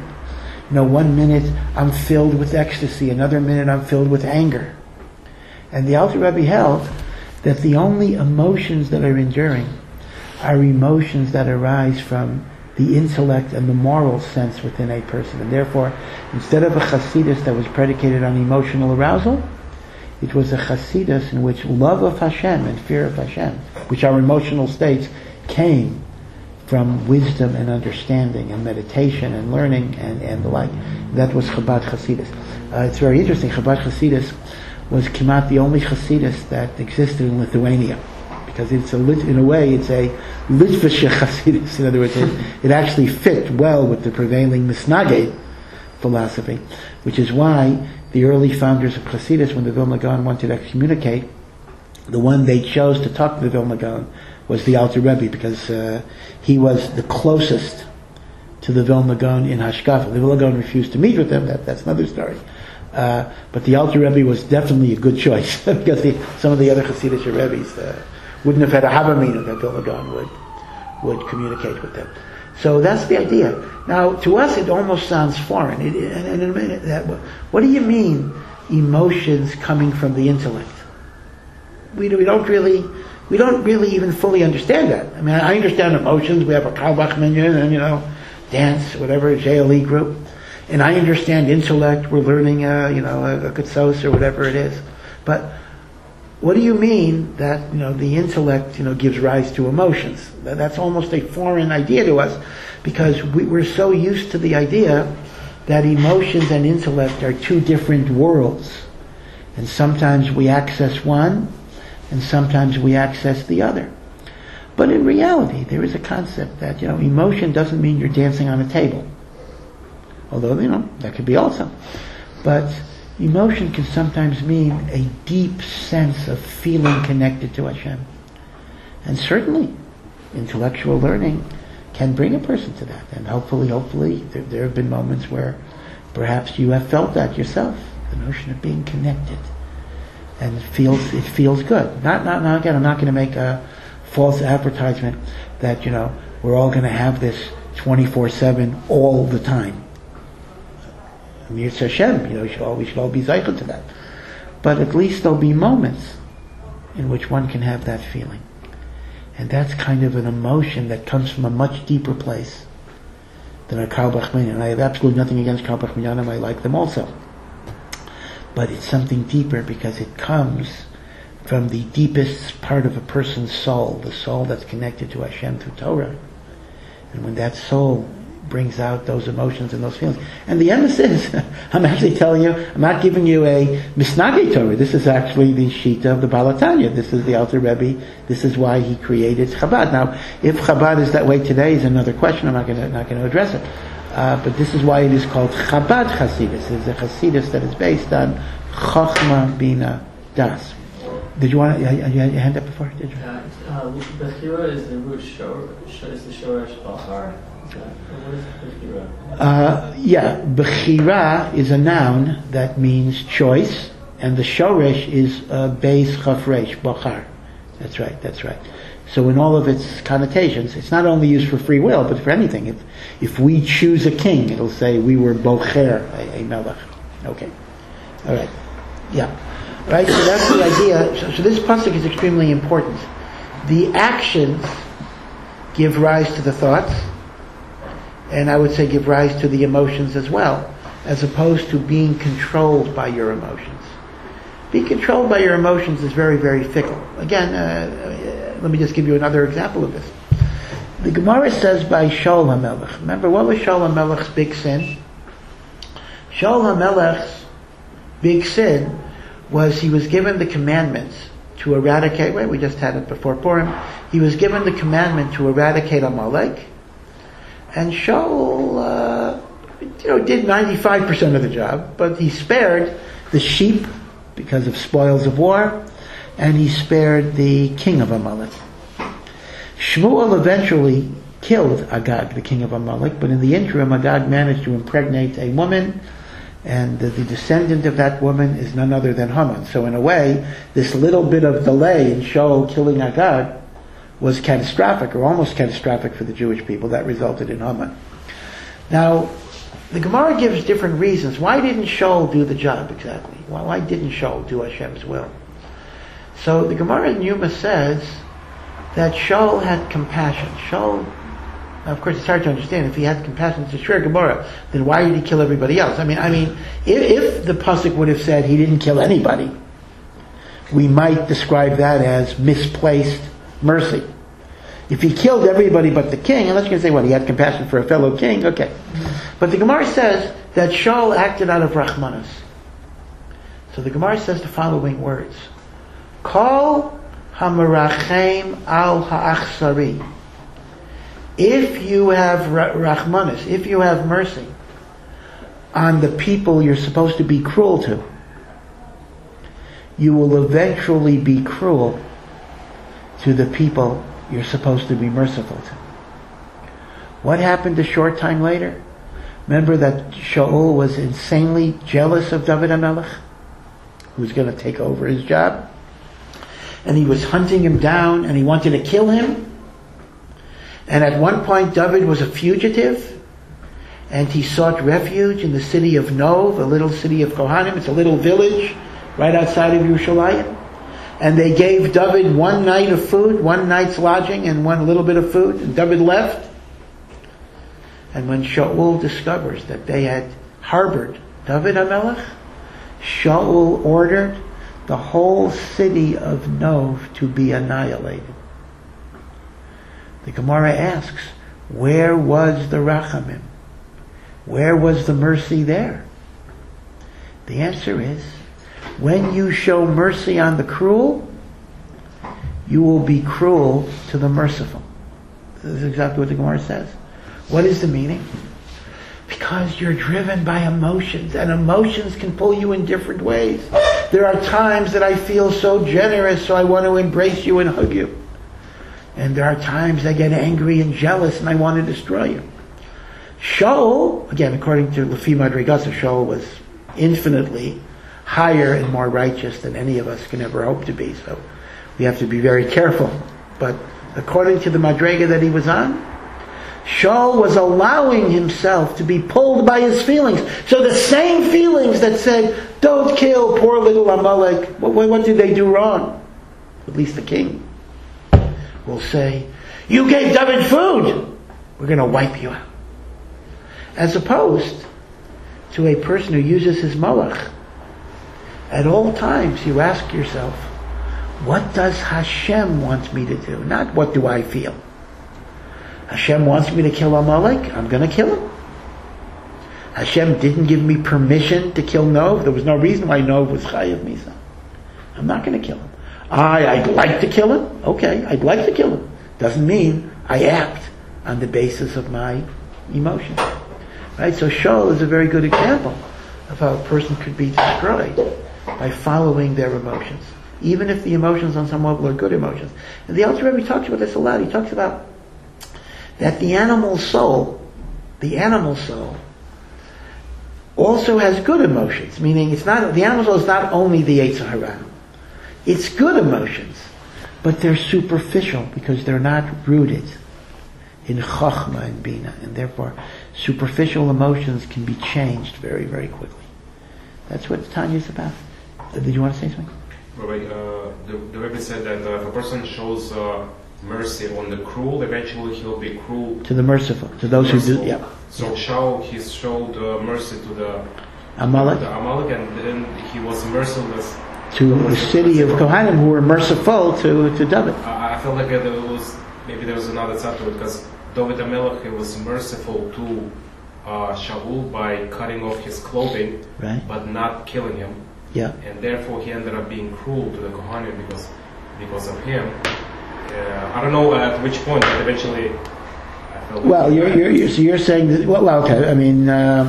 1 minute I'm filled with ecstasy, another minute I'm filled with anger. And the Alter Rebbe held that the only emotions that are enduring are emotions that arise from the intellect and the moral sense within a person. And therefore, instead of a Hasidus that was predicated on emotional arousal, it was a Hasidus in which love of Hashem and fear of Hashem, which are emotional states, came from wisdom and understanding and meditation and learning and the like. That was Chabad Hasidus. It's very interesting. Chabad Hasidus was Kemat the only Hasidus that existed in Lithuania. Because in a way, it's a Litvische Hasidus. In other words, it actually fit well with the prevailing Misnaged philosophy, which is why the early founders of Hasidus, when the Vilna Gaon wanted to excommunicate, the one they chose to talk to the Vilna Gaon was the Alter Rebbe, because he was the closest to the Vilna Gaon in Hashkafa. The Vilna Gaon refused to meet with him. That's another story. But the Alter Rebbe was definitely a good choice because some of the other Hasidic Rebbes wouldn't have had a Havamina that Vilna Gaon would communicate with them. So that's the idea. Now, to us, it almost sounds foreign. What do you mean, emotions coming from the intellect? We don't really even fully understand that. I mean, I understand emotions. We have a Carlebach Minyan and, dance, whatever, JLE group. And I understand intellect. We're learning, a Ketsos or whatever it is. But what do you mean that, the intellect, gives rise to emotions? That's almost a foreign idea to us because we're so used to the idea that emotions and intellect are two different worlds. And sometimes we access one and sometimes we access the other. But in reality, there is a concept that, emotion doesn't mean you're dancing on a table. Although, that could be also. But emotion can sometimes mean a deep sense of feeling connected to Hashem. And certainly, intellectual learning can bring a person to that. And hopefully, there have been moments where perhaps you have felt that yourself. The notion of being connected. And it feels good. Now again, I'm not going to make a false advertisement that, we're all going to have this 24/7 all the time. Mir Hashem, we should all be zeicha to that. But at least there'll be moments in which one can have that feeling. And that's kind of an emotion that comes from a much deeper place than a Carlebach Minyan. I have absolutely nothing against Carlebach Minyanim. I like them also. But it's something deeper because it comes from the deepest part of a person's soul, the soul that's connected to Hashem through Torah. And when that soul brings out those emotions and those feelings. And the emphasis, I'm actually telling you, I'm not giving you a Misnagei Torah. This is actually the Shita of the Baal HaTanya. This is the Alter Rebbe. This is why he created Chabad. Now, if Chabad is that way today is another question. I'm not going to address it. But this is why it is called Chabad Hasidus. It's a Hasidus that is based on Chochmah Bina Das. Did you want to, you had your hand up before? Did you? Bechira is the root is the Shoresh Bachar. What is Bechira? Yeah, Bechira is a noun that means choice, and the Shoresh is Beis Chafresh, Bachar. That's right. So in all of its connotations, it's not only used for free will, but for anything. If we choose a king, it'll say we were Bocher, a Melech. Okay. All right. Yeah. Right, so that's the idea. So this pasuk is extremely important. The actions give rise to the thoughts, and I would say give rise to the emotions as well, as opposed to being controlled by your emotions. Being controlled by your emotions is very, very fickle. Again, let me just give you another example of this. The Gemara says by Shaul HaMelech. Remember, what was Shaul HaMelech's big sin? Shaul HaMelech's big sin was he was given the commandments to eradicate, we just had it before Purim, he was given the commandment to eradicate Amalek, and Shaul, did 95% of the job, but he spared the sheep because of spoils of war, and he spared the king of Amalek. Shmuel eventually killed Agag, the king of Amalek, but in the interim Agag managed to impregnate a woman, and the descendant of that woman is none other than Haman. So in a way, this little bit of delay in Shaul killing Agag was catastrophic, or almost catastrophic for the Jewish people. That resulted in Haman. Now, the Gemara gives different reasons. Why didn't Shaul do the job exactly? Why didn't Shaul do Hashem's will? So the Gemara in Yuma says that Shaul had compassion. Shaul, now of course it's hard to understand. If he had compassion, it's a sure Gemara, then why did he kill everybody else? I mean, if the pasuk would have said he didn't kill anybody, we might describe that as misplaced mercy. If he killed everybody but the king, unless you're going to say, he had compassion for a fellow king, okay. But the Gemara says that Shaul acted out of Rachmanas. So the Gemara says the following words: Kol hamerachem al ha'achsari. If you have Rachmanas, if you have mercy on the people you're supposed to be cruel to, you will eventually be cruel to the people you're supposed to be merciful to. What happened a short time later? Remember that Shaul was insanely jealous of David HaMelech, who was going to take over his job, and he was hunting him down, and he wanted to kill him. And at one point, David was a fugitive, and he sought refuge in the city of Nov, a little city of Kohanim. It's a little village right outside of Yerushalayim. And they gave David one night of food, one night's lodging, and one little bit of food. And David left. And when Shaul discovers that they had harbored David HaMelech, Shaul ordered the whole city of Nov to be annihilated. The Gemara asks, where was the Rachamim? Where was the mercy there? The answer is, when you show mercy on the cruel, you will be cruel to the merciful. This is exactly what the Gemara says. What is the meaning? Because you're driven by emotions, and emotions can pull you in different ways. There are times that I feel so generous, so I want to embrace you and hug you. And there are times I get angry and jealous and I want to destroy you. Shaul, again, according to Lefi Madrigas, Shaul was infinitely higher and more righteous than any of us can ever hope to be. So we have to be very careful. But according to the Madriga that he was on, Shaul was allowing himself to be pulled by his feelings. So the same feelings that said, don't kill poor little Amalek, what did they do wrong? At least the king. will say, "You gave David food! We're going to wipe you out." As opposed to a person who uses his malach. At all times you ask yourself, what does Hashem want me to do? Not what do I feel. Hashem wants me to kill Amalek, I'm going to kill him. Hashem didn't give me permission to kill Nov. There was no reason why Nov was Chayav Misa. I'm not going to kill him. I'd like to kill him. Okay, I'd like to kill him. Doesn't mean I act on the basis of my emotions. Right? So Shaul is a very good example of how a person could be destroyed by following their emotions. Even if the emotions on some level are good emotions. And the Alter Rebbe talks about this a lot. He talks about that the animal soul also has good emotions. Meaning the animal soul is not only the Yetzer Hara. It's good emotions, but they're superficial because they're not rooted in Chachma and Bina, and therefore superficial emotions can be changed very, very quickly. That's what Tanya is about. Did you want to say something? Rabbi, the Rebbe said that if a person shows mercy on the cruel, eventually he'll be cruel to the merciful, to those merciful. Who do. Yeah. So Shaul, he showed mercy to the Amalek, and then he was merciless to the city of Kohanim who were merciful to David. I felt like there was another side to it, because David HaMelech, he was merciful to Shaul by cutting off his clothing, right, but not killing him. Yeah. And therefore he ended up being cruel to the Kohanim because of him. I don't know at which point, but eventually I felt. Well, you're saying that. Well, okay. I mean,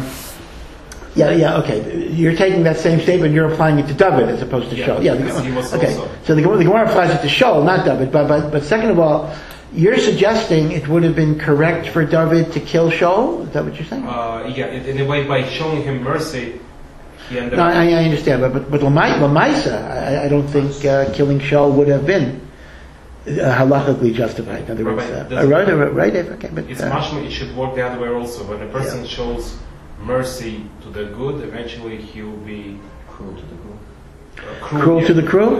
okay. You're taking that same statement, you're applying it to David as opposed to Shaul. Yeah. Okay. So the Gemara applies it to Shaul, not David. But second of all, you're suggesting it would have been correct for David to kill Shaul? Is that what you're saying? In a way, by showing him mercy, he ended up. I understand, but Lamaisa, I don't think killing Shaul would have been halachically justified. In other words, right? Okay, but it's mashma. It should work the other way also. When a person shows mercy to the good, eventually he will be cruel to the good. Cruel to the cruel?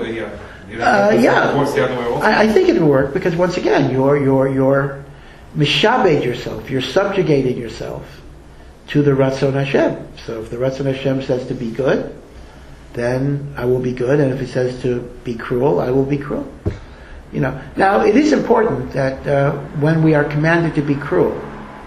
It works the other way also. I think it would work because once again, you're mishabed yourself. You're subjugating yourself to the Ratzon Hashem. So if the Ratzon Hashem says to be good, then I will be good, and if it says to be cruel, I will be cruel. Now it is important that when we are commanded to be cruel,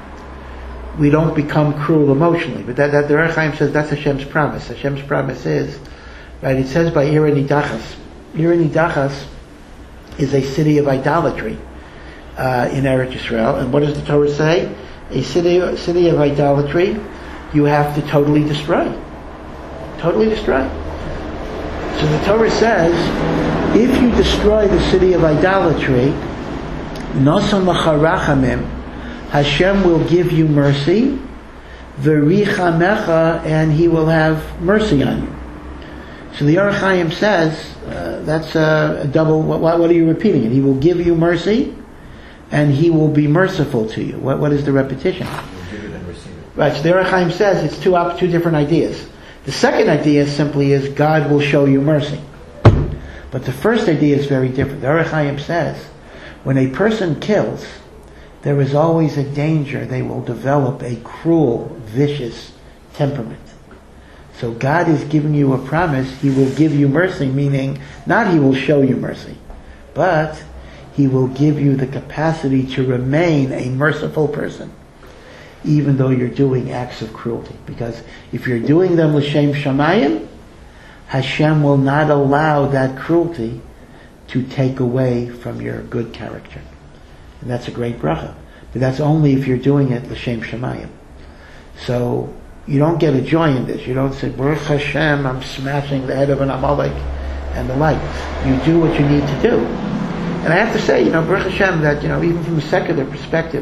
we don't become cruel emotionally. But that the Orach Chaim says that's Hashem's promise. Hashem's promise is, right? It says by Ir Nidachas. Ir Nidachas is a city of idolatry in Eretz Yisrael, and what does the Torah say? A city of idolatry, you have to totally destroy. Totally destroy. So the Torah says, if you destroy the city of idolatry, Nosam Lacharachamim, Hashem will give you mercy, V'richamecha, and He will have mercy on you. So the Orach Chaim says, that's a double, what are you repeating it? He will give you mercy, and He will be merciful to you. What is the repetition? Right, so the Orach Chaim says it's two different ideas. The second idea simply is God will show you mercy. But the first idea is very different. The Orach Chaim says, when a person kills, there is always a danger they will develop a cruel, vicious temperament. So God is giving you a promise, He will give you mercy, meaning not He will show you mercy, but He will give you the capacity to remain a merciful person, even though you're doing acts of cruelty. Because if you're doing them l'shem shamayim, Hashem will not allow that cruelty to take away from your good character. And that's a great bracha. But that's only if you're doing it l'shem shamayim. So you don't get a joy in this. You don't say, Baruch Hashem, I'm smashing the head of an Amalek and the like. You do what you need to do. And I have to say, Baruch Hashem, that, even from a secular perspective,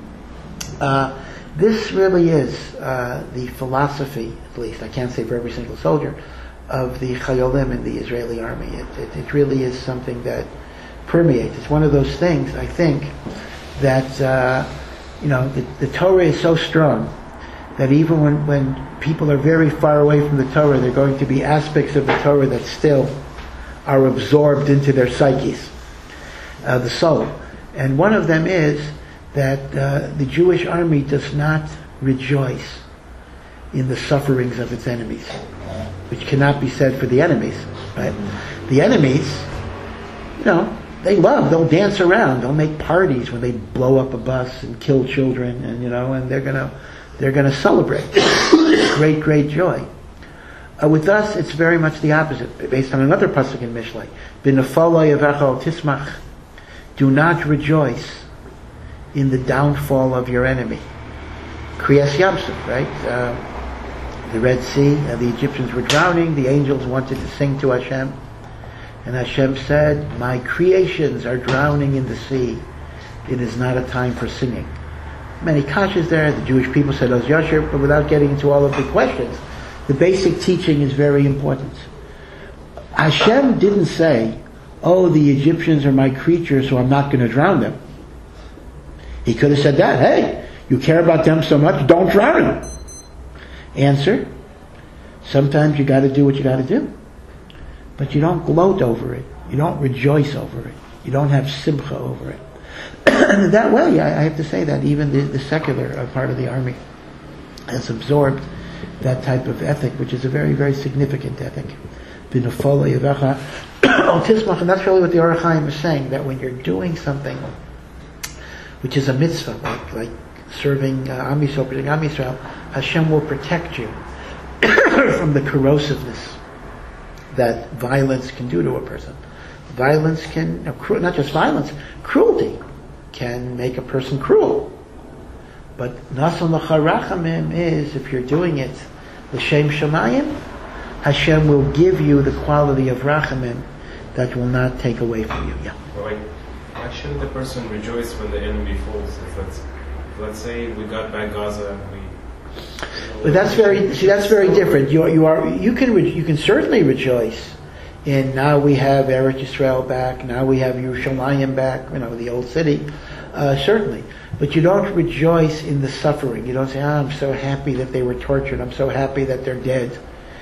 this really is the philosophy, at least, I can't say for every single soldier, of the Chayolim in the Israeli army. It really is something that permeates. It's one of those things, I think, that, the Torah is so strong that even when people are very far away from the Torah, there are going to be aspects of the Torah that still are absorbed into their psyches, the soul. And one of them is that the Jewish army does not rejoice in the sufferings of its enemies, which cannot be said for the enemies. Right? The enemies, they'll dance around, they'll make parties when they blow up a bus and kill children, and and they're gonna celebrate. Great, great joy. With us, it's very much the opposite, based on another pasuk in Mishlei. B'nefalei avachal tismach. Do not rejoice in the downfall of your enemy. Kriyas Yamsuf, right? The Red Sea, the Egyptians were drowning, the angels wanted to sing to Hashem, and Hashem said, my creations are drowning in the sea. It is not a time for singing. Many kashas there, the Jewish people said, Oz Yasher, but without getting into all of the questions, the basic teaching is very important. Hashem didn't say, oh, the Egyptians are my creatures, so I'm not going to drown them. He could have said that. Hey, you care about them so much, don't drown them. Answer, sometimes you got to do what you got to do. But you don't gloat over it. You don't rejoice over it. You don't have simcha over it. And that way, I have to say that even the secular part of the army has absorbed that type of ethic, which is a very, very significant ethic. And that's really what the Orach Chaim is saying, that when you're doing something which is a mitzvah, like serving Am Yisrael, protecting Am Yisrael, Hashem will protect you from the corrosiveness that violence can do to a person. Violence can, not just violence, cruelty can make a person cruel. But Nasan L'Charachamim is, if you're doing it L'Shem Shamayim, Hashem will give you the quality of Rachamim that will not take away from you. Yeah. Well, why shouldn't the person rejoice when the enemy falls? If let's say we got back Gaza, but that's very different. You can certainly rejoice in, now we have Eretz Yisrael back, now we have Yerushalayim back, the old city, certainly. But you don't rejoice in the suffering. You don't say, I'm so happy that they were tortured, I'm so happy that they're dead.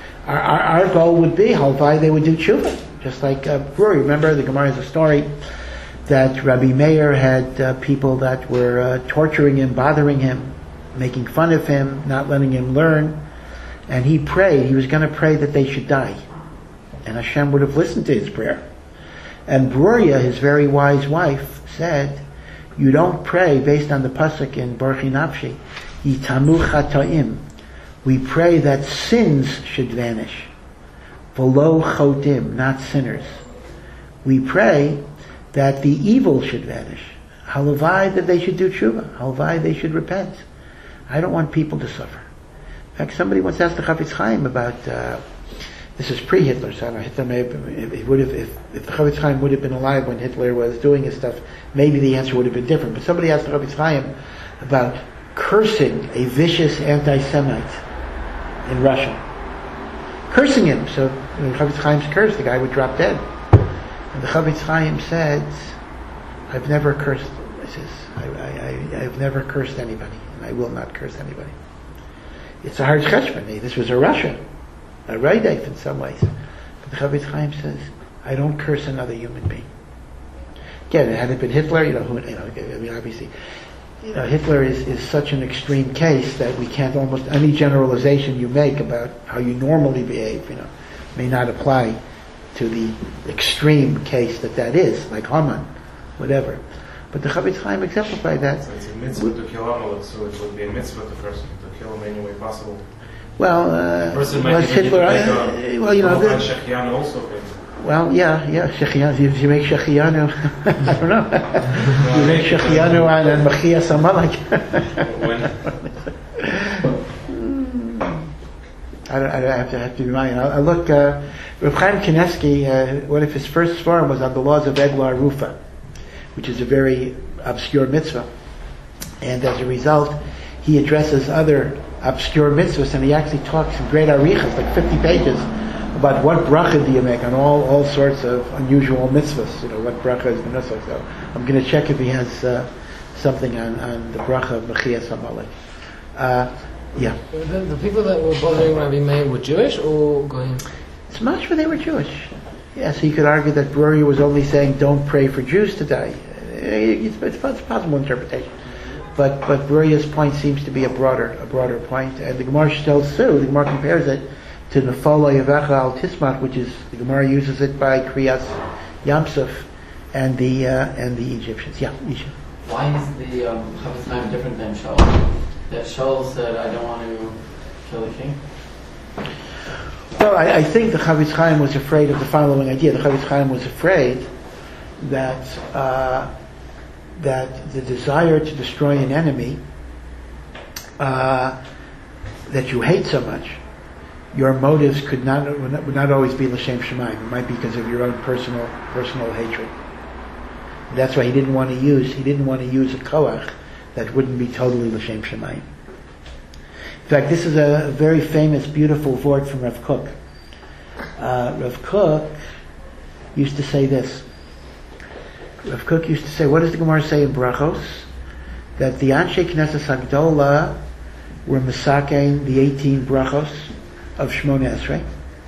Our goal would be, halvai, they would do tshuva. Just like Bruri. Remember, the Gemara has a story that Rabbi Meir had people that were torturing him, bothering him, making fun of him, not letting him learn. And he prayed, he was going to pray that they should die. And Hashem would have listened to his prayer. And Bruria, his very wise wife, said, you don't pray based on the pasuk in Baruch Nafshi, Yitamu Chataim. We pray that sins should vanish. V'lo chotim, not sinners. We pray that the evil should vanish. Halavai, that they should do tshuva. Halavai, they should repent. I don't want people to suffer. In fact, somebody once asked the Chavetz Chaim about, this is pre-Hitler, so I don't know, Hitler may have, if the Chavetz Chaim would have been alive when Hitler was doing his stuff, maybe the answer would have been different. But somebody asked the Chavetz Chaim about cursing a vicious anti-Semite in Russia. Cursing him. So when the Chavetz Chaim's cursed, the guy would drop dead. And the Chavetz Chaim said, I've never cursed. He says, I've never cursed anybody, and I will not curse anybody. It's a hard cheshbon. This was a Russia, a Raidef in some ways. But the Chavetz Chaim says, I don't curse another human being. Again, had it been Hitler, obviously, Hitler is such an extreme case that we can't, almost any generalization you make about how you normally behave, may not apply to the extreme case that is, like Haman, whatever. But the Chavetz Chaim exemplified that. So it's a mitzvah to kill Amalek, so it would be a mitzvah to kill him any way possible. Well, was Hitler? Shechianu also. Well, yeah, Shechianu. If you make Shechianu, I don't know. You make Shechianu and Machias Amalek. I have to remind you. I look. Reb Chaim Kanievsky, one of his first forums was on the laws of Eglah Rufa, which is a very obscure mitzvah, and as a result, he addresses other obscure mitzvahs, and he actually talks in great arichas, like 50 pages, about what bracha do you make on all sorts of unusual mitzvahs. What bracha is the mitzvah. So I'm going to check if he has something on the bracha of Machias Amalek. Yeah. The people that were bothering Rabbi Meir were Jewish or Goyim? It's mashma they were Jewish. Yeah, so you could argue that Bruri was only saying don't pray for Jews to die. It's a possible interpretation. But Bruria's point seems to be a broader point. And the Gemara tells too, the Gemara compares it to Nefala Yavecha al Tismach, which is, the Gemara uses it by Kriyas Yamsuf and the Egyptians. Yeah, Misha. Why is the Chavetz Chaim different than Shaul? That Shaul said, I don't want to kill the king? Well, I think the Chavetz Chaim was afraid of the following idea. The Chavetz Chaim was afraid that the desire to destroy an enemy that you hate so much, your motives would not always be l'shem shamayim. It might be because of your own personal hatred. And that's why he didn't want to use a koach that wouldn't be totally l'shem shamayim. In fact, this is a very famous, beautiful word from Rav Kook. Rav Kook used to say this. Rav Kook used to say, what does the Gemara say in Brachos? That the Anshe Knesset Hagdola were misakein the 18 brachos of Shmona Esrei.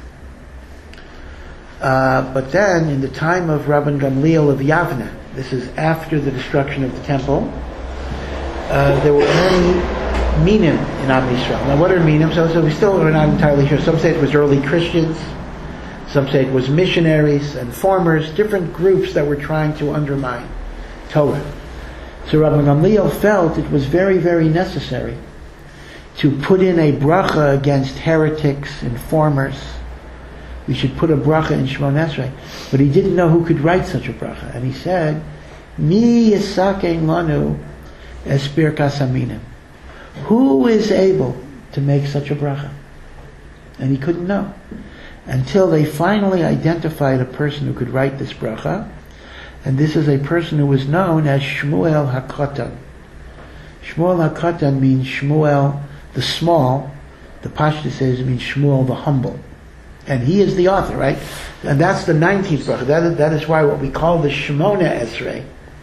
But then, in the time of Rabban Gamliel of Yavne, this is after the destruction of the temple, there were many minim in Am Yisrael. Now, what are minim? So we still are not entirely sure. Some say it was early Christians. Some say it was missionaries and farmers, different groups that were trying to undermine Torah. So Rabban Gamliel felt it was very, very necessary to put in a bracha against heretics and informers. We should put a bracha in Shmona Esrei. But he didn't know who could write such a bracha. And he said, Mi yisakein lanu es birkas haminim. Who is able to make such a bracha? And he couldn't know. Until they finally identified a person who could write this bracha. And this is a person who was known as Shmuel HaKatan. Shmuel HaKatan means Shmuel the small. The Pashto says it means Shmuel the humble. And he is the author, right? And that's the 19th bracha. That is why what we call the Shemona Esrei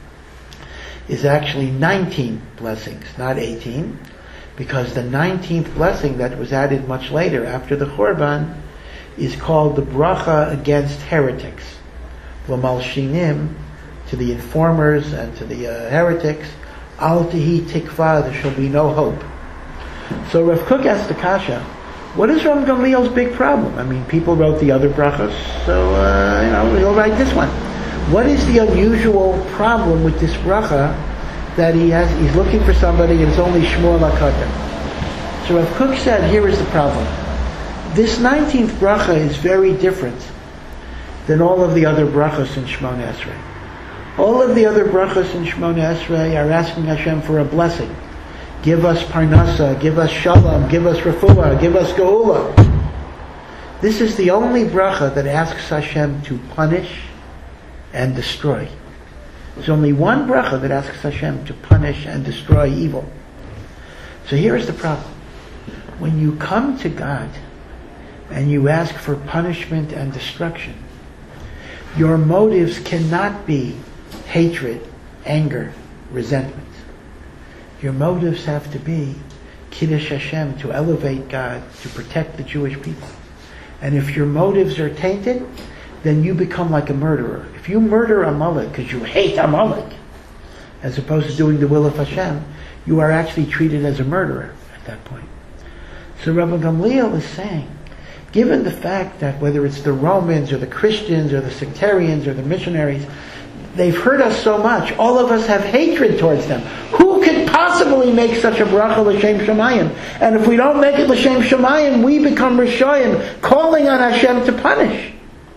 is actually 19 blessings, not 18. Because the 19th blessing that was added much later, after the Churban, is called the bracha against heretics. V'malshinim, to the informers and to the heretics, al tihi tikva, there shall be no hope. So Rav Kook asked the kasha, what is Rabban Gamliel's big problem? I mean, people wrote the other brachas, so we'll write this one. What is the unusual problem with this bracha that he's looking for somebody and it's only Shmuel HaKatan? So Rav Kook said, here is the problem. This 19th bracha is very different than all of the other brachas in Shmona Esrei. All of the other brachas in Shmona Esrei are asking Hashem for a blessing. Give us parnasa, give us shalom, give us refuah, give us geula. This is the only bracha that asks Hashem to punish and destroy. There's only one bracha that asks Hashem to punish and destroy evil. So here is the problem. When you come to God and you ask for punishment and destruction, your motives cannot be hatred, anger, resentment. Your motives have to be Kiddush Hashem, to elevate God, to protect the Jewish people. And if your motives are tainted, then you become like a murderer. If you murder Amalek because you hate Amalek, as opposed to doing the will of Hashem, you are actually treated as a murderer at that point. So Rabban Gamliel is saying, given the fact that whether it's the Romans or the Christians or the sectarians or the missionaries, they've hurt us so much, all of us have hatred towards them. Who could possibly make such a bracha l'shem shamayim? And if we don't make it l'shem shamayim, we become Rishoyim, calling on Hashem to punish.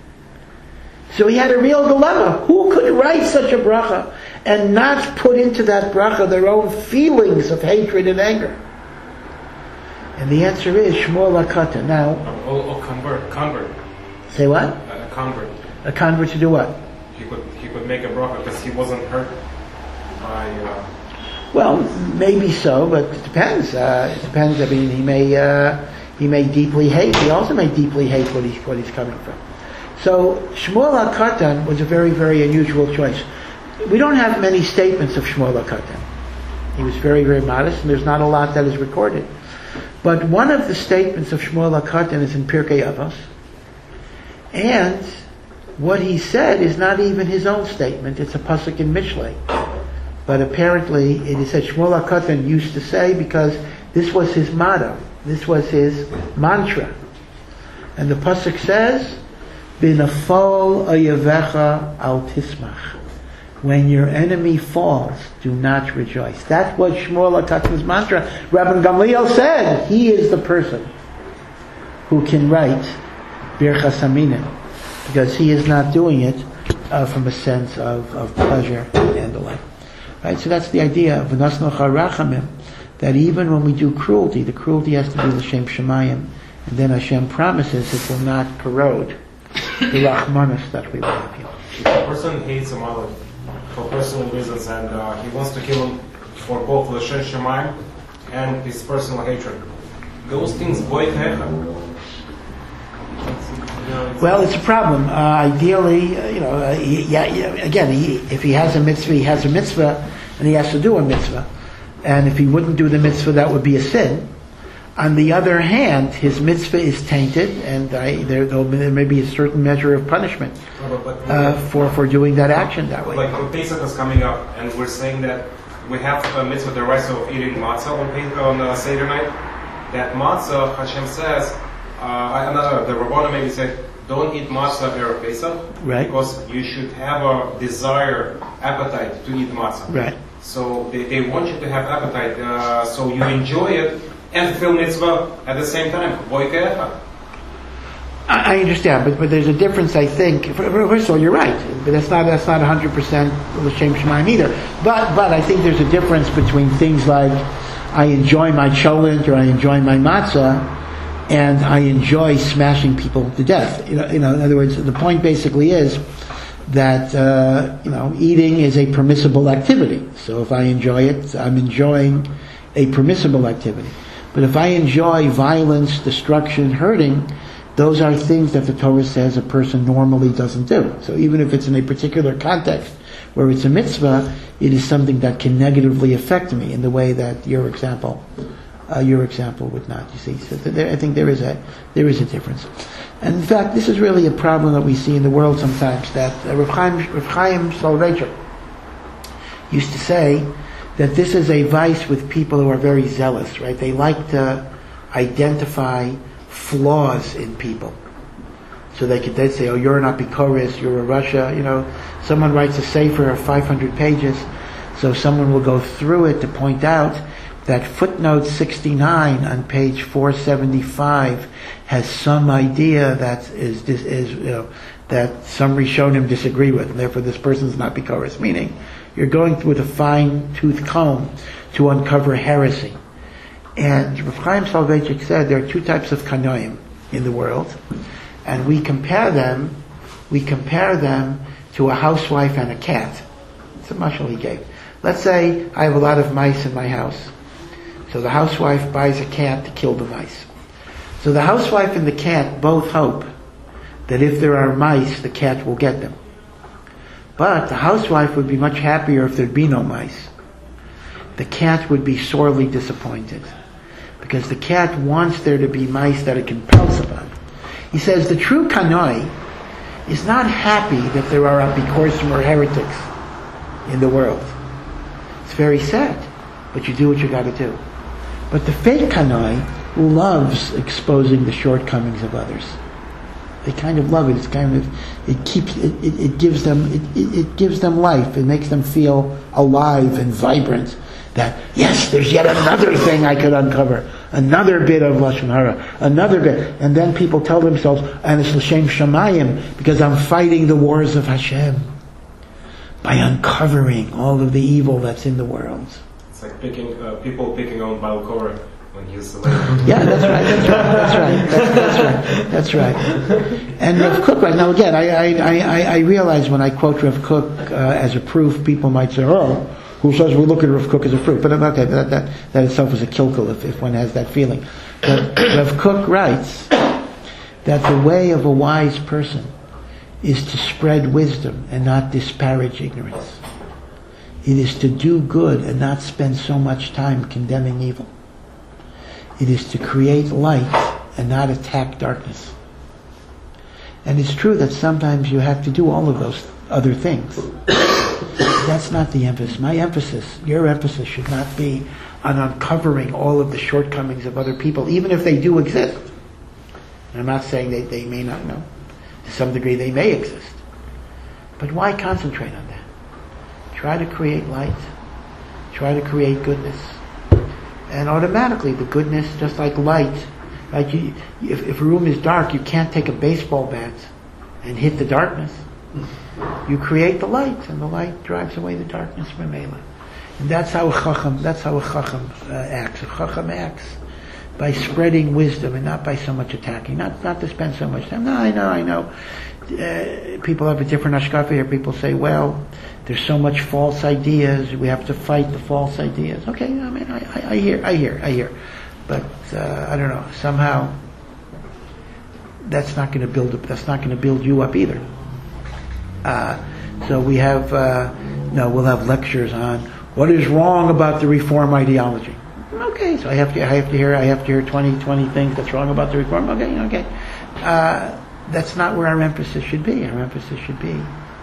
So he had a real dilemma. Who could write such a bracha and not put into that bracha their own feelings of hatred and anger? And the answer is Shmuel HaKatan. Now, convert. Say what? A convert. A convert to do what? He could make a bracha because he wasn't hurt by. Well, maybe so, but it depends. It depends. I mean, he may deeply hate. He also may deeply hate what he's coming from. So Shmuel HaKatan was a very, very unusual choice. We don't have many statements of Shmuel HaKatan. He was very, very modest, and there's not a lot that is recorded. But one of the statements of Shmuel HaKatan is in Pirkei Avos, and what he said is not even his own statement. It's a pasuk in Mishlei. But apparently, it is that Shmuel HaKatan used to say, because this was his motto, this was his mantra. And the pasuk says, "B'nafal oyevecha al tismach." When your enemy falls, do not rejoice. That's what Shmuel HaKatan's mantra. Rabbi Gamliel said he is the person who can write Birchas Haminim, because he is not doing it from a sense of pleasure and the like. Right? So that's the idea of V'nasnu Rachamim, that even when we do cruelty, the cruelty has to be l'shem Shemayim, and then Hashem promises it will not corrode the Rachmanis that we will have you. If a person hates a mother for personal reasons and he wants to kill him for both l'shem Shemayim and his personal hatred, those things void hecha. Well, it's a problem. Ideally, if he has a mitzvah, he has a mitzvah, and he has to do a mitzvah. And if he wouldn't do the mitzvah, that would be a sin. On the other hand, his mitzvah is tainted, and there may be a certain measure of punishment for doing that action that way. Like when Pesach is coming up, and we're saying that we have a mitzvah, the rights of eating matzah on Seder night. That matzah, Hashem says, the Rabbana maybe said, don't eat matzah erev Pesach, right? Because you should have a desire, appetite to eat matzah. Right. So they want you to have appetite, so you enjoy it and fulfill mitzvah at the same time. I understand, but there's a difference. I think. First of all, you're right, but that's not 100% l'shem Shemayim either. But I think there's a difference between things like I enjoy my cholent or I enjoy my matzah, and I enjoy smashing people to death. In other words, the point basically is that eating is a permissible activity. So if I enjoy it, I'm enjoying a permissible activity. But if I enjoy violence, destruction, hurting, those are things that the Torah says a person normally doesn't do. So even if it's in a particular context where it's a mitzvah, it is something that can negatively affect me in the way that your example would not. You see, so I think there is a difference. And in fact, this is really a problem that we see in the world sometimes. That Rav Chaim Soloveitcher used to say that this is a vice with people who are very zealous. Right? They like to identify flaws in people, so they'd say, "Oh, you're an apikoris, you're a Russia." Someone writes a sefer of 500 pages, so someone will go through it to point out that footnote 69 on page 475 has some idea that that some Rishonim disagree with, and therefore this person's not bikoris. Meaning, you're going through with a fine-tooth comb to uncover heresy. And Rav Chaim Soloveitcher said there are two types of kanoim in the world, and we compare them to a housewife and a cat. It's a mashal he gave. Let's say I have a lot of mice in my house. So the housewife buys a cat to kill the mice. So the housewife and the cat both hope that if there are mice, the cat will get them. But the housewife would be much happier if there'd be no mice. The cat would be sorely disappointed, because the cat wants there to be mice that it can pounce upon. He says the true kanoi is not happy that there are apikorim or heretics in the world. It's very sad, but you do what you got to do. But the fake kanoi loves exposing the shortcomings of others. They kind of love it. It's kind of it gives them life. It makes them feel alive and vibrant. That yes, there's yet another thing I could uncover, another bit of lashon hara, another bit, and then people tell themselves, and it's l'shem Shemayim, because I'm fighting the wars of Hashem by uncovering all of the evil that's in the world. It's like people picking on Baal Korah when he's Yeah, that's right. And Rav Kook, right now again, I realize when I quote Rav Kook as a proof, people might say, "Oh, who says we look at Rav Kook as a proof?" But okay, that itself is a kilkel if one has that feeling. But Rav Kook writes that the way of a wise person is to spread wisdom and not disparage ignorance. It is to do good and not spend so much time condemning evil. It is to create light and not attack darkness. And it's true that sometimes you have to do all of those other things. that's not the emphasis. My emphasis, your emphasis, should not be on uncovering all of the shortcomings of other people, even if they do exist. And I'm not saying they may not know. To some degree they may exist. But why concentrate on that? Try to create light. Try to create goodness. And automatically the goodness, just like light, like if a room is dark, you can't take a baseball bat and hit the darkness. You create the light, and the light drives away the darkness from Mela. And that's how a chacham acts. A chacham acts by spreading wisdom and not by so much attacking. Not to spend so much time. No, I know. People have a different hashkafa here. People say, well, there's so much false ideas. We have to fight the false ideas. Okay, I mean, I hear. But I don't know. Somehow, that's not going to build you up either. So we have, we'll have lectures on what is wrong about the Reform ideology. Okay, so I have to hear 20 things that's wrong about the Reform. Okay. That's not where our emphasis should be. Our emphasis should be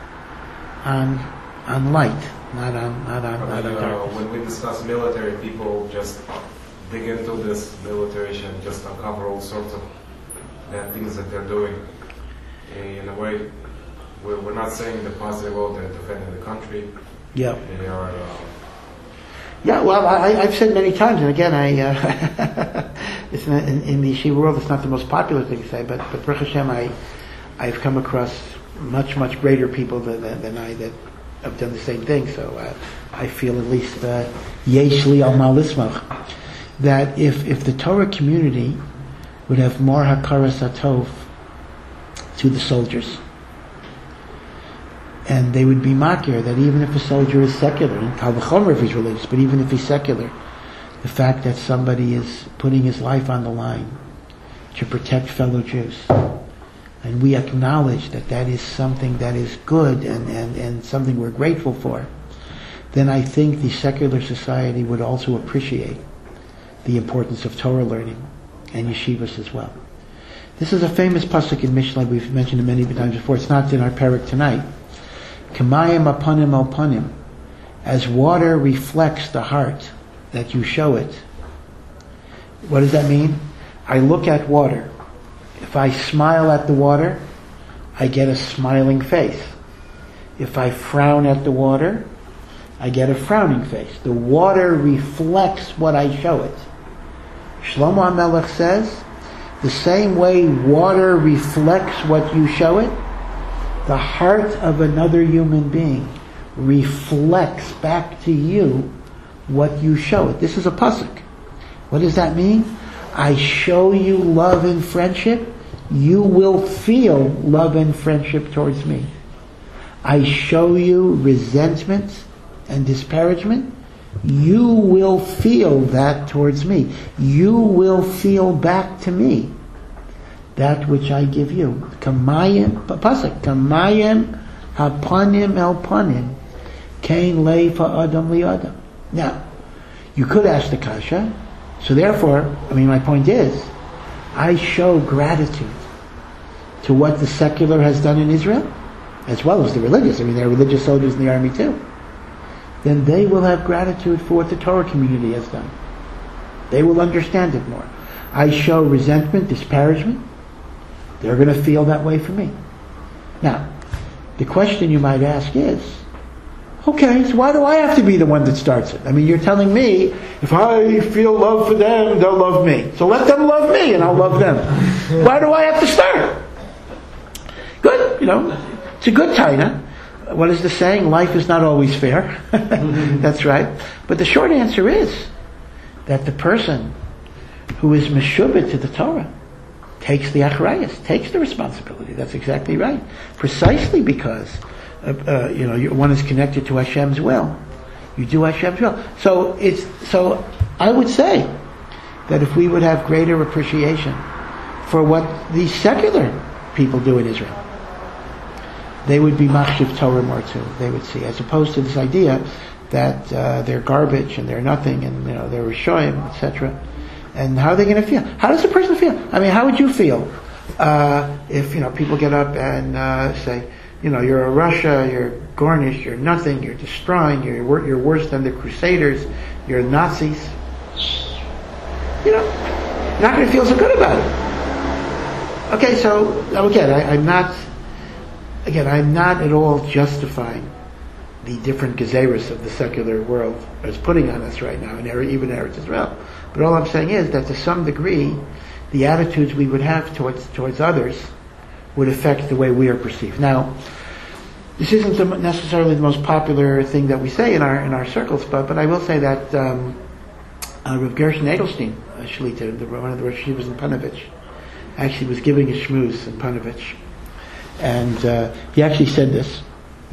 on light, not on darkness. When we discuss military, people just dig into this military and just uncover all sorts of bad things that they're doing. In a way, we're not saying the positive, well, they're defending the country. Yeah. They are. Yeah, well, I've said many times, and again, it's not, in the yeshiva world, it's not the most popular thing to say, but Baruch Hashem, I've come across much greater people than I that have done the same thing. So I feel at least yesh li al ma lismach, that if the Torah community would have more hakaras hatov to the soldiers, and they would be makir that even if a soldier is secular, and kal v'chomer if he's religious, but even if he's secular, the fact that somebody is putting his life on the line to protect fellow Jews, and we acknowledge that is something that is good and something we're grateful for, then I think the secular society would also appreciate the importance of Torah learning and yeshivas as well. This is a famous pasuk in Mishnah. We've mentioned it many times before. It's not in our parak tonight. Kamayim apanim al panim, as water reflects the heart that you show it. What does that mean? I look at water. If I smile at the water, I get a smiling face. If I frown at the water, I get a frowning face. The water reflects what I show it. Shlomo HaMelech says, the same way water reflects what you show it, the heart of another human being reflects back to you what you show it. This is a pasuk. What does that mean? I show you love and friendship, you will feel love and friendship towards me. I show you resentment and disparagement, you will feel that towards me. You will feel back to me that which I give you. Kamayim, pasuk, kamayim hapanim el panim, kain leifa adam li adam. Now, you could ask the kasha, so therefore, my point is, I show gratitude to what the secular has done in Israel, as well as the religious. There are religious soldiers in the army too. Then they will have gratitude for what the Torah community has done. They will understand it more. I show resentment, disparagement, they're going to feel that way for me. Now, the question you might ask is, okay, so why do I have to be the one that starts it? You're telling me, if I feel love for them, they'll love me. So let them love me and I'll love them. Why do I have to start? Good, it's a good taina. What is the saying? Life is not always fair. That's right. But the short answer is that the person who is meshubed to the Torah takes the achrayus, takes the responsibility. That's exactly right. Precisely because one is connected to Hashem's will. You do Hashem's will. So I would say that if we would have greater appreciation for what the secular people do in Israel, they would be machshiv Torah more too. They would see, as opposed to this idea that they're garbage and they're nothing and they're rishoyim, etc. And how are they going to feel? How does a person feel? How would you feel if people get up and say, you're a Russia, you're Gornish, you're nothing, you're destroying, you're worse than the Crusaders, you're Nazis. You're not going to feel so good about it. Okay, so again, I'm not at all justifying the different gezeros of the secular world is putting on us right now, and even Eretz Israel. But all I'm saying is that to some degree, the attitudes we would have towards others would affect the way we are perceived. Now, this isn't necessarily the most popular thing that we say in our circles, but I will say that Rav Gershon Edelstein, Shlita, one of the Rosh Yeshivas in Panovich, actually was giving a shmooze in Panovich, and he actually said this.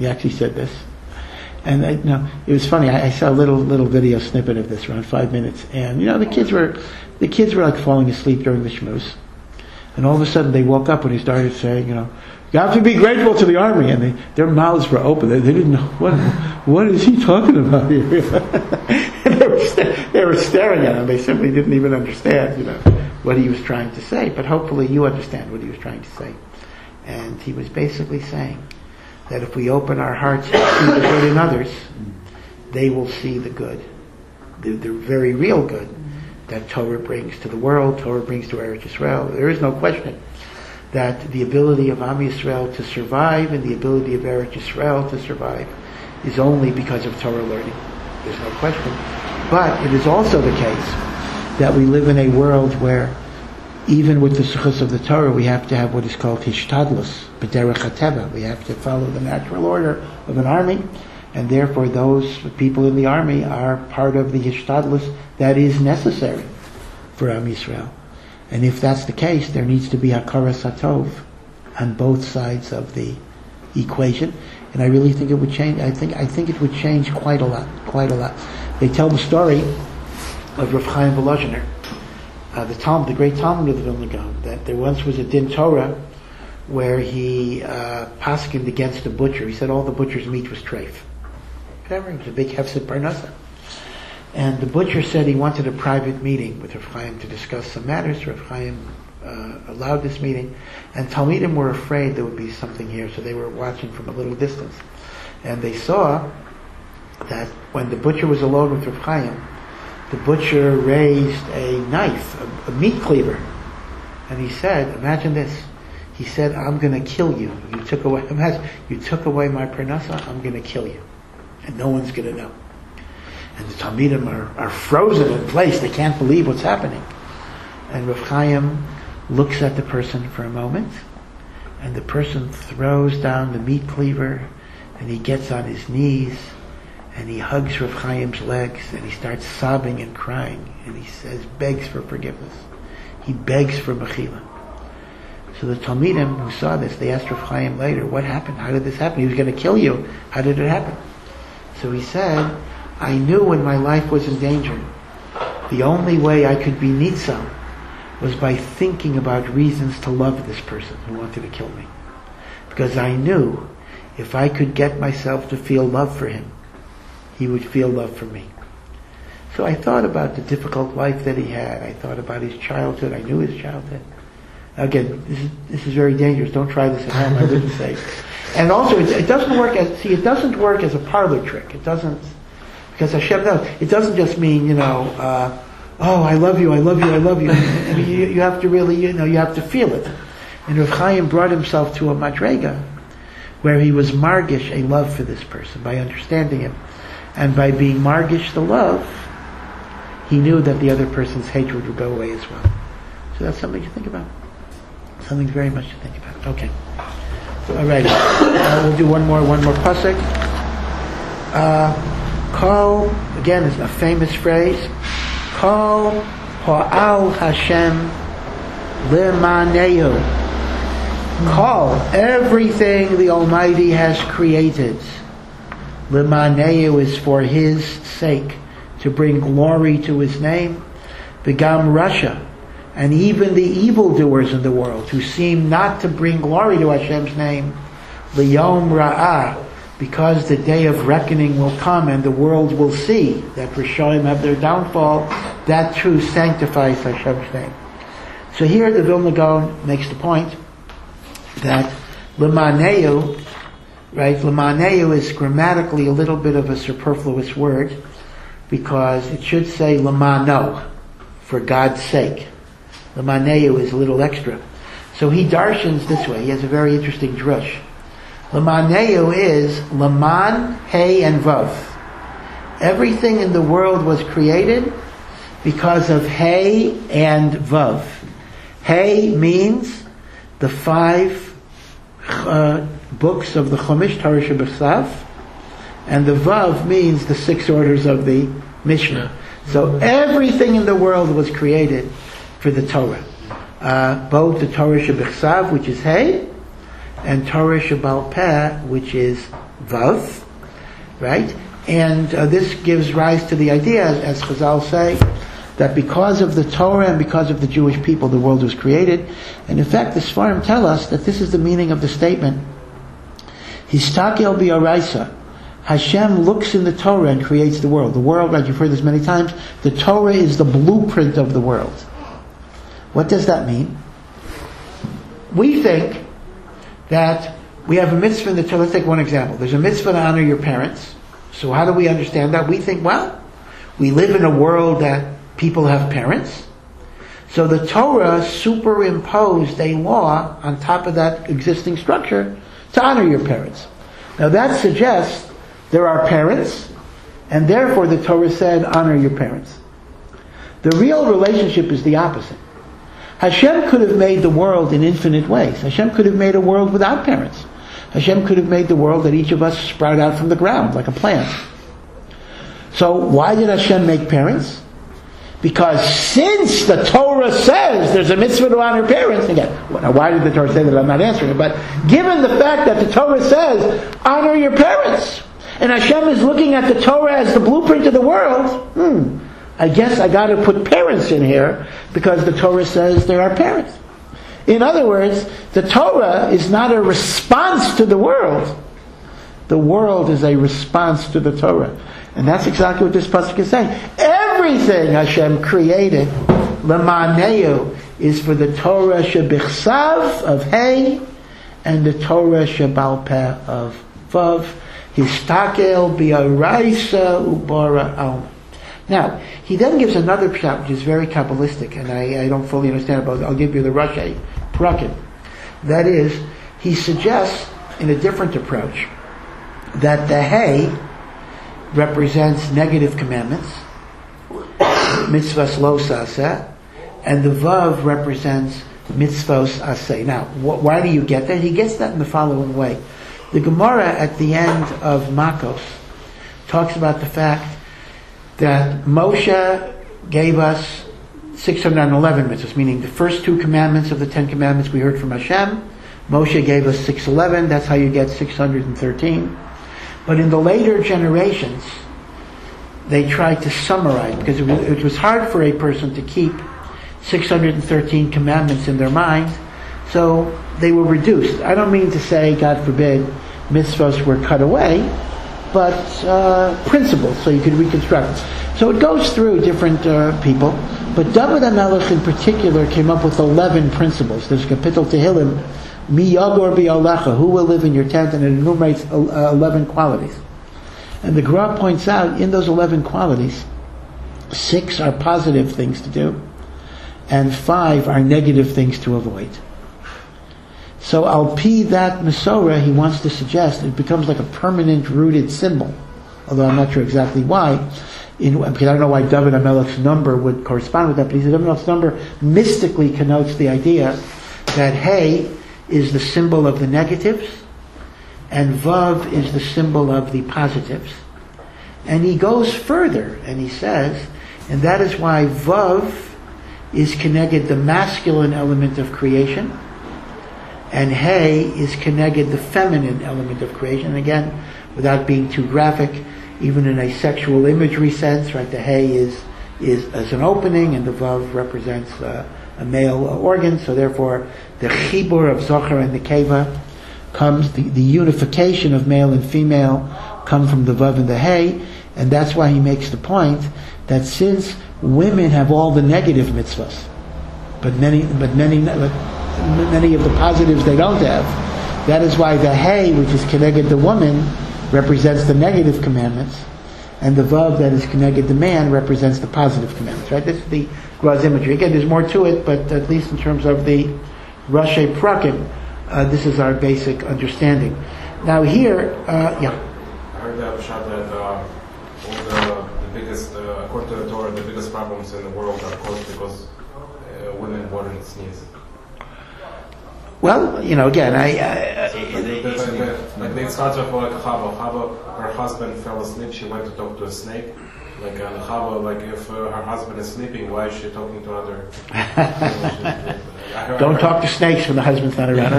And it was funny. I saw a little video snippet of this, around 5 minutes, and the kids were like falling asleep during the shmooze, and all of a sudden they woke up when he started saying, you have to be grateful to the army, and their mouths were open. They didn't know what is he talking about here. And they were staring at him. They simply didn't even understand, what he was trying to say. But hopefully you understand what he was trying to say. And he was basically saying that if we open our hearts to see the good in others, they will see the good, the very real good that Torah brings to the world, Torah brings to Eretz Yisrael. There is no question that the ability of Am Yisrael to survive and the ability of Eretz Yisrael to survive is only because of Torah learning. There's no question. But it is also the case that we live in a world where even with the suchas of the Torah, we have to have what is called hishtadlus, b'derech hateva. We have to follow the natural order of an army, and therefore those people in the army are part of the hishtadlus that is necessary for Am Yisrael. And if that's the case, there needs to be hakaras hatov on both sides of the equation. And I really think it would change. I think it would change quite a lot. They tell the story of Rav Chaim Volozhiner, the great Talmud of the Vilna Gaon, that there once was a din Torah where he paskined against a butcher. He said all the butcher's meat was treif. Whatever, it was a big hefsed parnasa. And the butcher said he wanted a private meeting with Rav Chaim to discuss some matters. Rav Chaim allowed this meeting, and Talmidim were afraid there would be something here, so they were watching from a little distance. And they saw that when the butcher was alone with Rav Chaim, the butcher raised a knife, a meat cleaver, and he said, imagine this, he said, I'm going to kill you. You took away my parnasa, I'm going to kill you. And no one's going to know. And the Talmidim are frozen in place. They can't believe what's happening. And Rav Chaim looks at the person for a moment, and the person throws down the meat cleaver, and he gets on his knees, and he hugs Rav Chaim's legs, and he starts sobbing and crying, and he begs for forgiveness. He begs for mechila. So the Talmidim who saw this, they asked Rav Chaim later, what happened? How did this happen? He was going to kill you. How did it happen? So he said, I knew when my life was in danger, the only way I could be nitzal was by thinking about reasons to love this person who wanted to kill me. Because I knew if I could get myself to feel love for him, he would feel love for me. So I thought about the difficult life that he had. I thought about his childhood. I knew his childhood. Again, this is very dangerous. Don't try this at home, I wouldn't say. And also, it doesn't work as a parlor trick. It doesn't, because Hashem knows. It doesn't just mean, oh, I love you. And you have to really, you have to feel it. And Rav Chaim brought himself to a madrega where he was margish a love for this person by understanding him. And by being margish the love, he knew that the other person's hatred would go away as well. So that's something to think about. Something very much to think about. Okay. Alrighty. We'll do one more pasuk. Kol, again, is a famous phrase. Kol ha'al Hashem le'manehu. Kol, everything the Almighty has created. Le'manehu is for His sake, to bring glory to His name. V'gam Rasha, and even the evildoers in the world who seem not to bring glory to Hashem's name, L'yom Ra'ah, because the day of reckoning will come and the world will see that Rishonim have their downfall, that too sanctifies Hashem's name. So here the Vilna Gaon makes the point that L'maneu right? Lamaneu is grammatically a little bit of a superfluous word because it should say lamano, for God's sake. Lamaneu is a little extra. So he darshans this way. He has a very interesting drush. Lamaneu is laman, hey, and vav. Everything in the world was created because of hey and vav. Hey means the 5 books of the Chumash, Torah Shebechsav, and the vav means the 6 orders of the Mishnah. So everything in the world was created for the Torah. Both the Torah Shebechsav, which is hey, and Torah Shebal Peh, which is vav, right? And this gives rise to the idea, as Chazal say, that because of the Torah and because of the Jewish people, the world was created. And in fact, the Sfarim tell us that this is the meaning of the statement. Histakel bi'araisa. Hashem looks in the Torah and creates the world. The world, right, you've heard this many times, the Torah is the blueprint of the world. What does that mean? We think that we have a mitzvah in the Torah. Let's take one example. There's a mitzvah to honor your parents. So how do we understand that? We think, well, we live in a world that people have parents. So the Torah superimposed a law on top of that existing structure to honor your parents. Now that suggests there are parents, and therefore the Torah said, honor your parents. The real relationship is the opposite. Hashem could have made the world in infinite ways. Hashem could have made a world without parents. Hashem could have made the world that each of us sprout out from the ground, like a plant. So why did Hashem make parents? Because since the Torah says there's a mitzvah to honor parents, again, now why did the Torah say that? I'm not answering it, but given the fact that the Torah says, honor your parents, and Hashem is looking at the Torah as the blueprint of the world, I guess I got to put parents in here because the Torah says there are parents. In other words, the Torah is not a response to the world. The world is a response to the Torah. And that's exactly what this pasuk is saying. Everything Hashem created, Lamaneu, is for the Torah Shebichsav of Hey, and the Torah Shebal Peh of Vav. Histakel bi'araisa ubara alma. Now, he then gives another pshat, which is very Kabbalistic, and I don't fully understand it, but I'll give you the Rashi Prakim. That is, he suggests, in a different approach, that the Hey represents negative commandments, mitzvahs lo saseh, and the Vav represents mitzvos aseh. Now, why do you get that? He gets that in the following way. The Gemara at the end of Makos talks about the fact that Moshe gave us 611 mitzvahs, meaning the first 2 commandments of the 10 commandments we heard from Hashem. Moshe gave us 611, that's how you get 613. But in the later generations, they tried to summarize, because it was hard for a person to keep 613 commandments in their mind, so they were reduced. I don't mean to say, God forbid, mitzvahs were cut away, but principles, so you could reconstruct. So it goes through different people, but David HaMelech in particular came up with 11 principles. There's Kapitel Tehillim, Mi Yagor Bi'alecha, who will live in your tent, and it enumerates 11 qualities. And the Gra points out, in those 11 qualities, 6 are positive things to do, and 5 are negative things to avoid. So al pi that Masorah, he wants to suggest, it becomes like a permanent rooted symbol, although I'm not sure exactly why, because I don't know why David HaMelech's number would correspond with that, but he said David HaMelech's number mystically connotes the idea that Hey is the symbol of the negatives, and Vav is the symbol of the positives. And he goes further, and he says, and that is why Vav is connected the masculine element of creation, and Hey is connected the feminine element of creation. And again, without being too graphic, even in a sexual imagery sense, right? The Hey is as an opening, and the Vav represents a male organ. So therefore, the chibur of Zohar and the Keva comes, the unification of male and female come from the Vav and the Hey, and that's why he makes the point that since women have all the negative mitzvahs, but many of the positives they don't have, That is why the hey, which is connected the woman, represents the negative commandments, and the vav that is connected the man represents the positive commandments. Right? This is the Gra's imagery. Again, there's more to it, but at least in terms of the Rashi Prakim, this is our basic understanding. Now here, yeah. I heard that Pshat that all the biggest, according to the Torah, the biggest problems in the world are caused because women wouldn't sneeze. Well, again, like they start off like Chava. Chava, her husband fell asleep. She went to talk to a snake. Like Chava, like if her husband is sleeping, why is she talking to other? Don't talk to snakes when the husband's not around.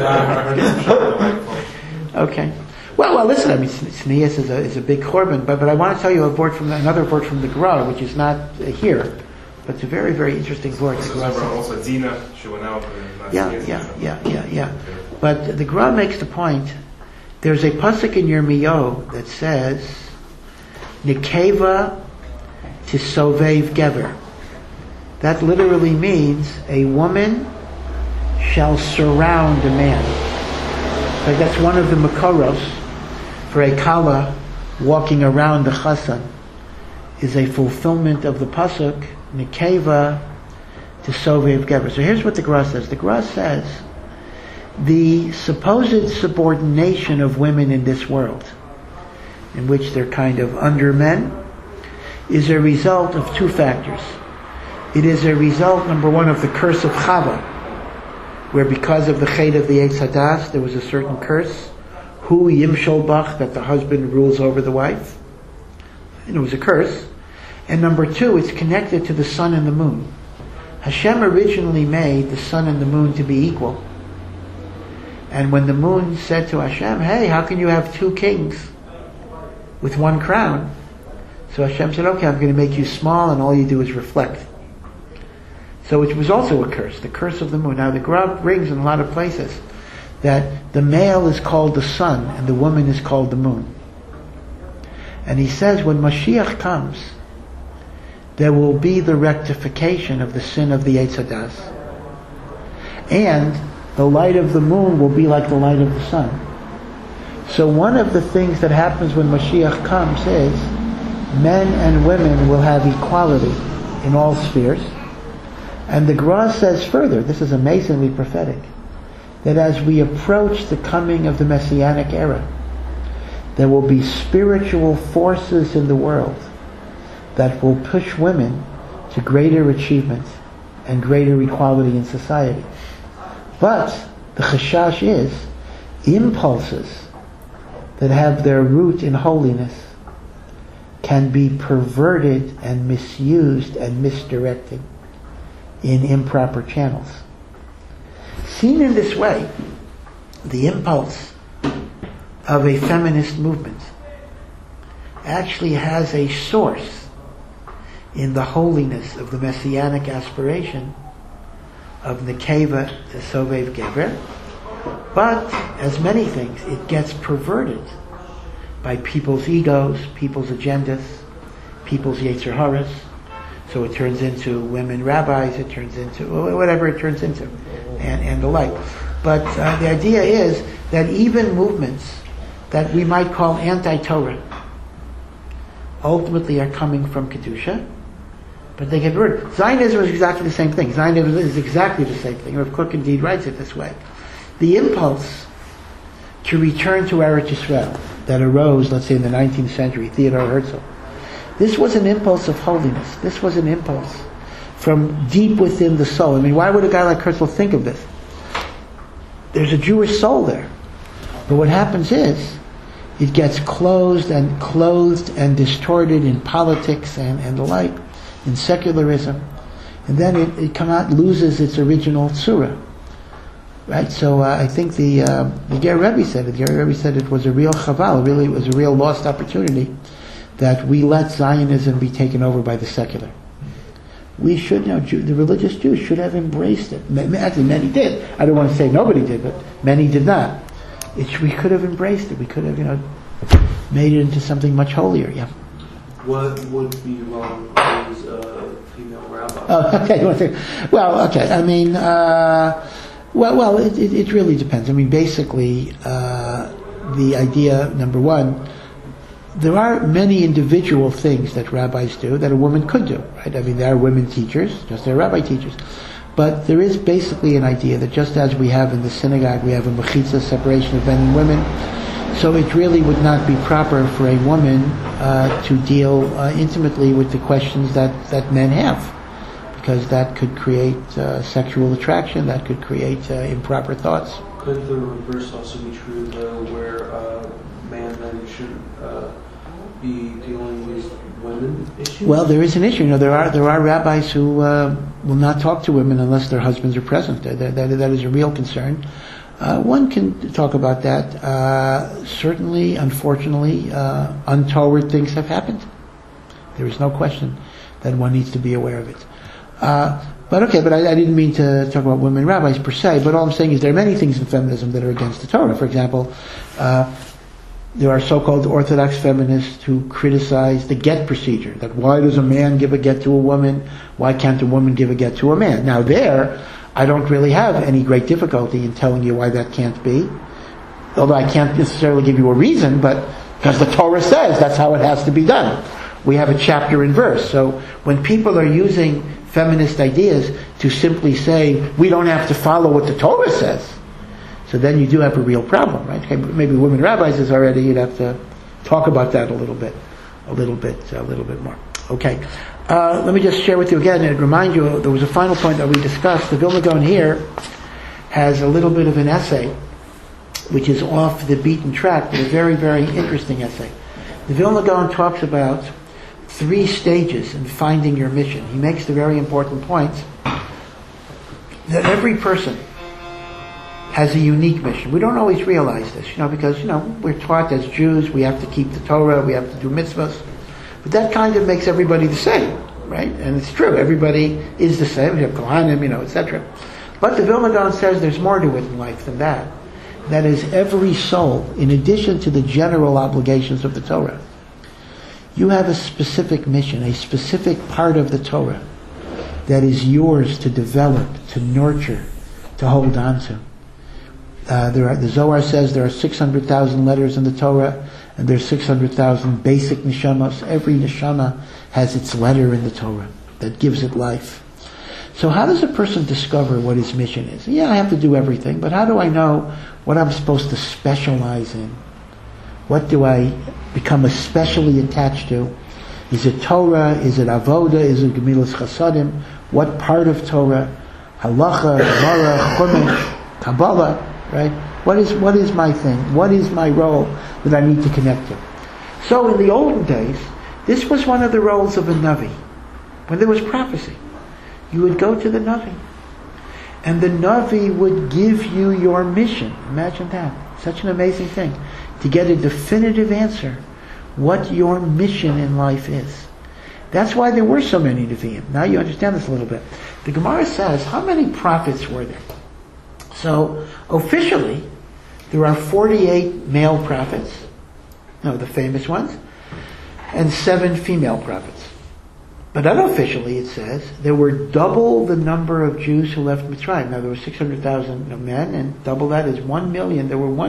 Okay. Well, listen. I mean, sneeze is a big korban, but I want to tell you another word from the Gra, which is not here, but it's a very, very interesting word. Also, Dina, she went out. Yeah. But the Gra makes the point. There's a pasuk in Yirmiyahu that says, "Nikeva tisovev gever." That literally means a woman shall surround a man. Like that's one of the makoros for a kala walking around the chasan is a fulfillment of the pasuk Nikeva tisovev gever. So here's what the Gra says. The Gra says the supposed subordination of women in this world, in which they're kind of under men, is a result of two factors. It is a result, number one, of the curse of Chava, where because of the chet of the Eitz Hadas, there was a certain curse, hu yimshol bach, that the husband rules over the wife. And it was a curse. And number two, it's connected to the sun and the moon. Hashem originally made the sun and the moon to be equal. And when the moon said to Hashem, hey, how can you have two kings with one crown? So Hashem said, okay, I'm going to make you small and all you do is reflect. So it was also a curse, the curse of the moon. Now the Gra brings in a lot of places that the male is called the sun and the woman is called the moon. And he says when Mashiach comes, there will be the rectification of the sin of the Eitz Hadas. And the light of the moon will be like the light of the sun. So one of the things that happens when Mashiach comes is men and women will have equality in all spheres. And the Gra says further, this is amazingly prophetic, that as we approach the coming of the Messianic era, there will be spiritual forces in the world that will push women to greater achievement and greater equality in society. But the chashash is impulses that have their root in holiness can be perverted and misused and misdirected in improper channels. Seen in this way, the impulse of a feminist movement actually has a source in the holiness of the messianic aspiration of Nekeva Sovev Gever, but as many things, it gets perverted by people's egos, people's agendas, people's Yetzer Haras. So it turns into women rabbis, it turns into whatever it turns into, and the like. But the idea is that even movements that we might call anti-Torah ultimately are coming from Kedusha, but they get rid of it. Zionism is exactly the same thing. Zionism is exactly the same thing. Rav Kook indeed writes it this way. The impulse to return to Eretz Yisrael that arose, let's say in the 19th century, Theodor Herzl, this was an impulse of holiness. This was an impulse from deep within the soul. I mean, why would a guy like Herzl think of this? There's a Jewish soul there. But what happens is, it gets clothed and distorted in politics and the like, in secularism, and then it loses its original tzura. Right? So I think the Ger Rebbe said it. Ger Rebbe said it was a real chaval, really it was a real lost opportunity that we let Zionism be taken over by the secular. We should, the religious Jews should have embraced it. Actually, many did. I don't want to say nobody did, but many did not. We could have embraced it. We could have, made it into something much holier. Yeah. What would be wrong with female rabbi? Oh, okay. Well, okay. I mean, Well, it really depends. I mean, basically, the idea, number one, there are many individual things that rabbis do that a woman could do, right? I mean, there are women teachers, just there are rabbi teachers. But there is basically an idea that just as we have in the synagogue, we have a mechitza, separation of men and women, so it really would not be proper for a woman to deal intimately with the questions that men have, because that could create sexual attraction, that could create improper thoughts. Could the reverse also be true, though, where a man then should be dealing with women issues? Well, there is an issue. You know, there are rabbis who will not talk to women unless their husbands are present. That is a real concern. One can talk about that. Certainly, unfortunately, untoward things have happened. There is no question that one needs to be aware of it. But I didn't mean to talk about women rabbis per se, but all I'm saying is there are many things in feminism that are against the Torah. For example, there are so-called Orthodox feminists who criticize the get procedure, that why does a man give a get to a woman, why can't a woman give a get to a man? Now there, I don't really have any great difficulty in telling you why that can't be, although I can't necessarily give you a reason, but because the Torah says that's how it has to be done. We have a chapter and verse. So when people are using feminist ideas to simply say, we don't have to follow what the Torah says, so then you do have a real problem, right? Okay, maybe women rabbis is already, you'd have to talk about that a little bit more. Okay. Let me just share with you again and remind you, there was a final point that we discussed. The Vilna Gaon here has a little bit of an essay, which is off the beaten track, but a very, very interesting essay. The Vilna Gaon talks about 3 stages in finding your mission. He makes the very important point that every person has a unique mission. We don't always realize this, because, we're taught as Jews, we have to keep the Torah, we have to do mitzvahs. But that kind of makes everybody the same, right? And it's true, everybody is the same. You have Kohanim, etc. But the Vilna Gaon says there's more to it in life than that. That is, every soul, in addition to the general obligations of the Torah, you have a specific mission, a specific part of the Torah that is yours to develop, to nurture, to hold on to. The Zohar says there are 600,000 letters in the Torah, and there's 600,000 basic neshamas. Every neshama has its letter in the Torah that gives it life. So how does a person discover what his mission is? Yeah, I have to do everything, but how do I know what I'm supposed to specialize in? What do I become especially attached to? Is it Torah? Is it Avoda? Is it Gemilas Chasadim? What part of Torah? Halacha, Gemara, Chumash, Kabbalah, right? What is my thing? What is my role that I need to connect to? So in the olden days, this was one of the roles of a Navi. When there was prophecy, you would go to the Navi, and the Navi would give you your mission. Imagine that. Such an amazing thing. To get a definitive answer what your mission in life is. That's why there were so many Nevi'im. Now you understand this a little bit. The Gemara says, how many prophets were there? So, officially, there are 48 male prophets, the famous ones, and 7 female prophets. But unofficially, it says, there were double the number of Jews who left Mitzrayim. Now, there were 600,000 men, and double that is 1 million. There were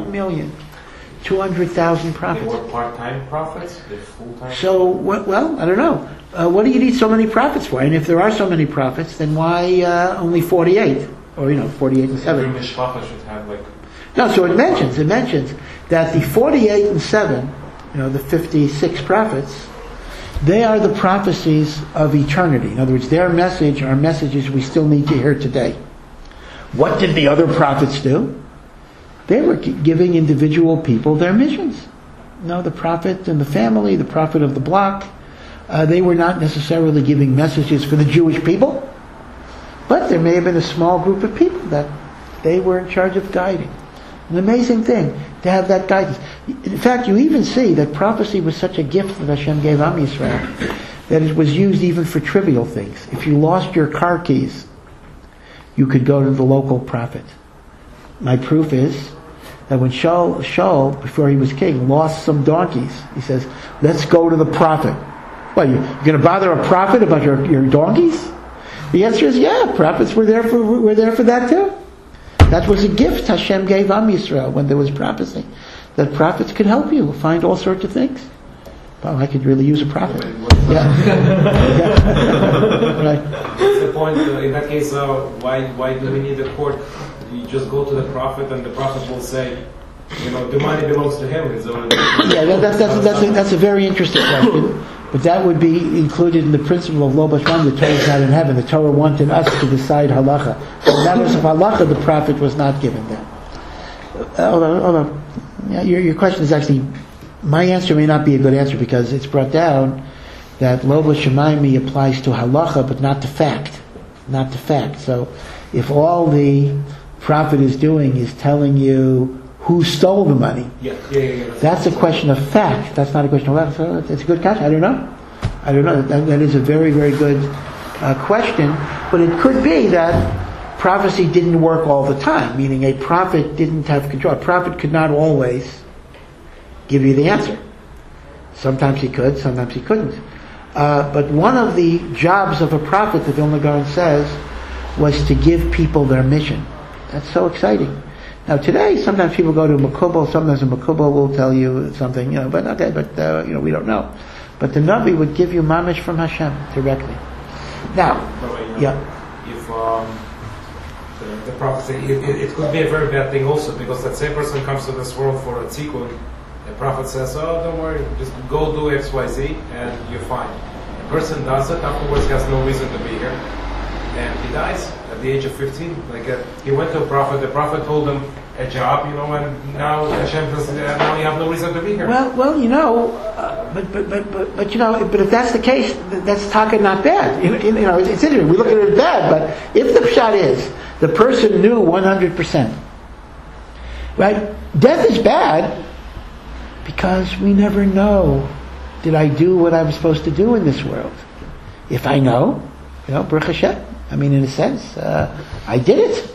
1,200,000 prophets. They were part-time prophets? They're full-time? So, well, I don't know. What do you need so many prophets for? And if there are so many prophets, then why only 48? Or, 48 and 7. Every mishpacha should have No, so it mentions that the 48 and 7, the 56 prophets, they are the prophecies of eternity. In other words, their message are messages we still need to hear today. What did the other prophets do? They were giving individual people their missions. The prophet and the family, the prophet of the block, they were not necessarily giving messages for the Jewish people, but there may have been a small group of people that they were in charge of guiding. An amazing thing to have that guidance. In fact, you even see that prophecy was such a gift that Hashem gave Am Yisrael that it was used even for trivial things. If you lost your car keys, you could go to the local prophet. My proof is that when Shaul, before he was king, lost some donkeys, he says, let's go to the prophet. What, you're going to bother a prophet about your donkeys? The answer is, yeah, prophets were there for that too. That was a gift Hashem gave Am Yisrael when there was prophecy. That prophets could help you find all sorts of things. Well, I could really use a prophet. Yeah. Right. What's the point? In that case, why do we need a court? You just go to the prophet, and the prophet will say, the money belongs to him. Yeah, that's a very interesting question. But that would be included in the principle of Lo Bashlam. The Torah is not in heaven. The Torah wanted us to decide halacha. So in matters of halacha, the prophet was not given that. Although your question is actually, my answer may not be a good answer because it's brought down that Lo B'Shamayim applies to halacha, but not to fact. Not to fact. So if all the prophet is doing is telling you who stole the money, that's a question of fact. That's not a question of halacha. So it's a good question. I don't know. That is a very, very good question. But it could be that prophecy didn't work all the time, meaning a prophet didn't have control. A prophet could not always give you the answer. Sometimes he could, sometimes he couldn't. But one of the jobs of a prophet, the Vilna Gaon says, was to give people their mission. That's so exciting. Now today, sometimes people go to Makubal, sometimes a Makubal will tell you something, we don't know. But the Navi would give you mamish from Hashem directly. Now, if the prophecy, it could be a very bad thing also, because that same person comes to this world for a tikkun. The prophet says, don't worry, just go do X, Y, Z, and you're fine. The person does it, afterwards he has no reason to be here. And he dies at the age of 15. He went to a prophet, the prophet told him a job, and now Hashem says, now you have no reason to be here. But if that's the case, that's taka not bad. It's interesting. We look at it as bad, but if the pshat is, the person knew 100%, right? Death is bad because we never know, did I do what I'm supposed to do in this world? If I know, Baruch Hashem. In a sense, I did it.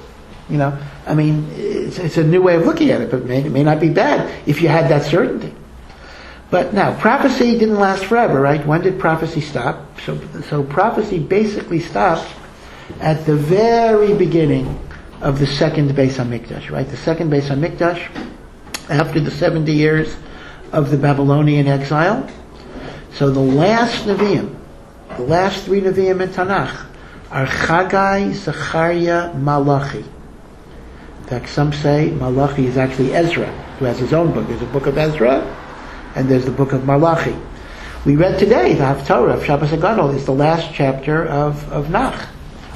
It's a new way of looking at it, but it may not be bad if you had that certainty. But now, prophecy didn't last forever, right? When did prophecy stop? So prophecy basically stopped at the very beginning of the second Beis HaMikdash, right? The second Beis HaMikdash, after the 70 years of the Babylonian exile. So the last Nevi'im, the last 3 Nevi'im in Tanakh, are Chagai, Zechariah, Malachi. In fact, some say Malachi is actually Ezra, who has his own book. There's a book of Ezra, and there's the book of Malachi. We read today, the Haftorah of Shabbos HaGadol is the last chapter of Nach.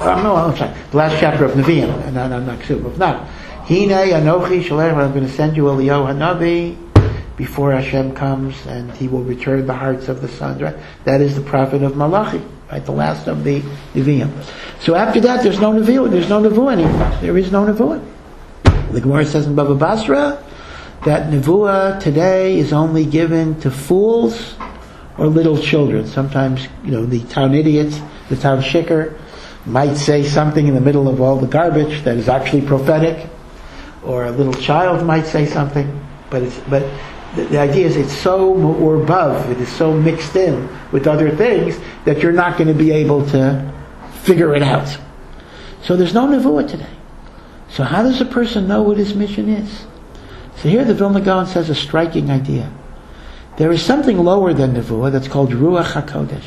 The last chapter of Nevi'im, of Nach. Hine Anochi Shalech, I'm going to send you Eliyahu Hanavi before Hashem comes, and he will return the hearts of the sons. Right? That is the prophet of Malachi. Right, the last of the Nevi'im. So after that, there's no Nevi'ah. There's no Nevuah anymore. There is no Nevuah. The Gemara says in Bava Basra that Nevuah today is only given to fools or little children. Sometimes, the town idiots, the town shicker, might say something in the middle of all the garbage that is actually prophetic, or a little child might say something. But the idea is it's so above, it is so mixed in with other things that you're not going to be able to figure it out. So there's no Nevuah today. So how does a person know what his mission is? So here the Vilna Gaon says a striking idea. There is something lower than Nevuah that's called Ruach HaKodesh,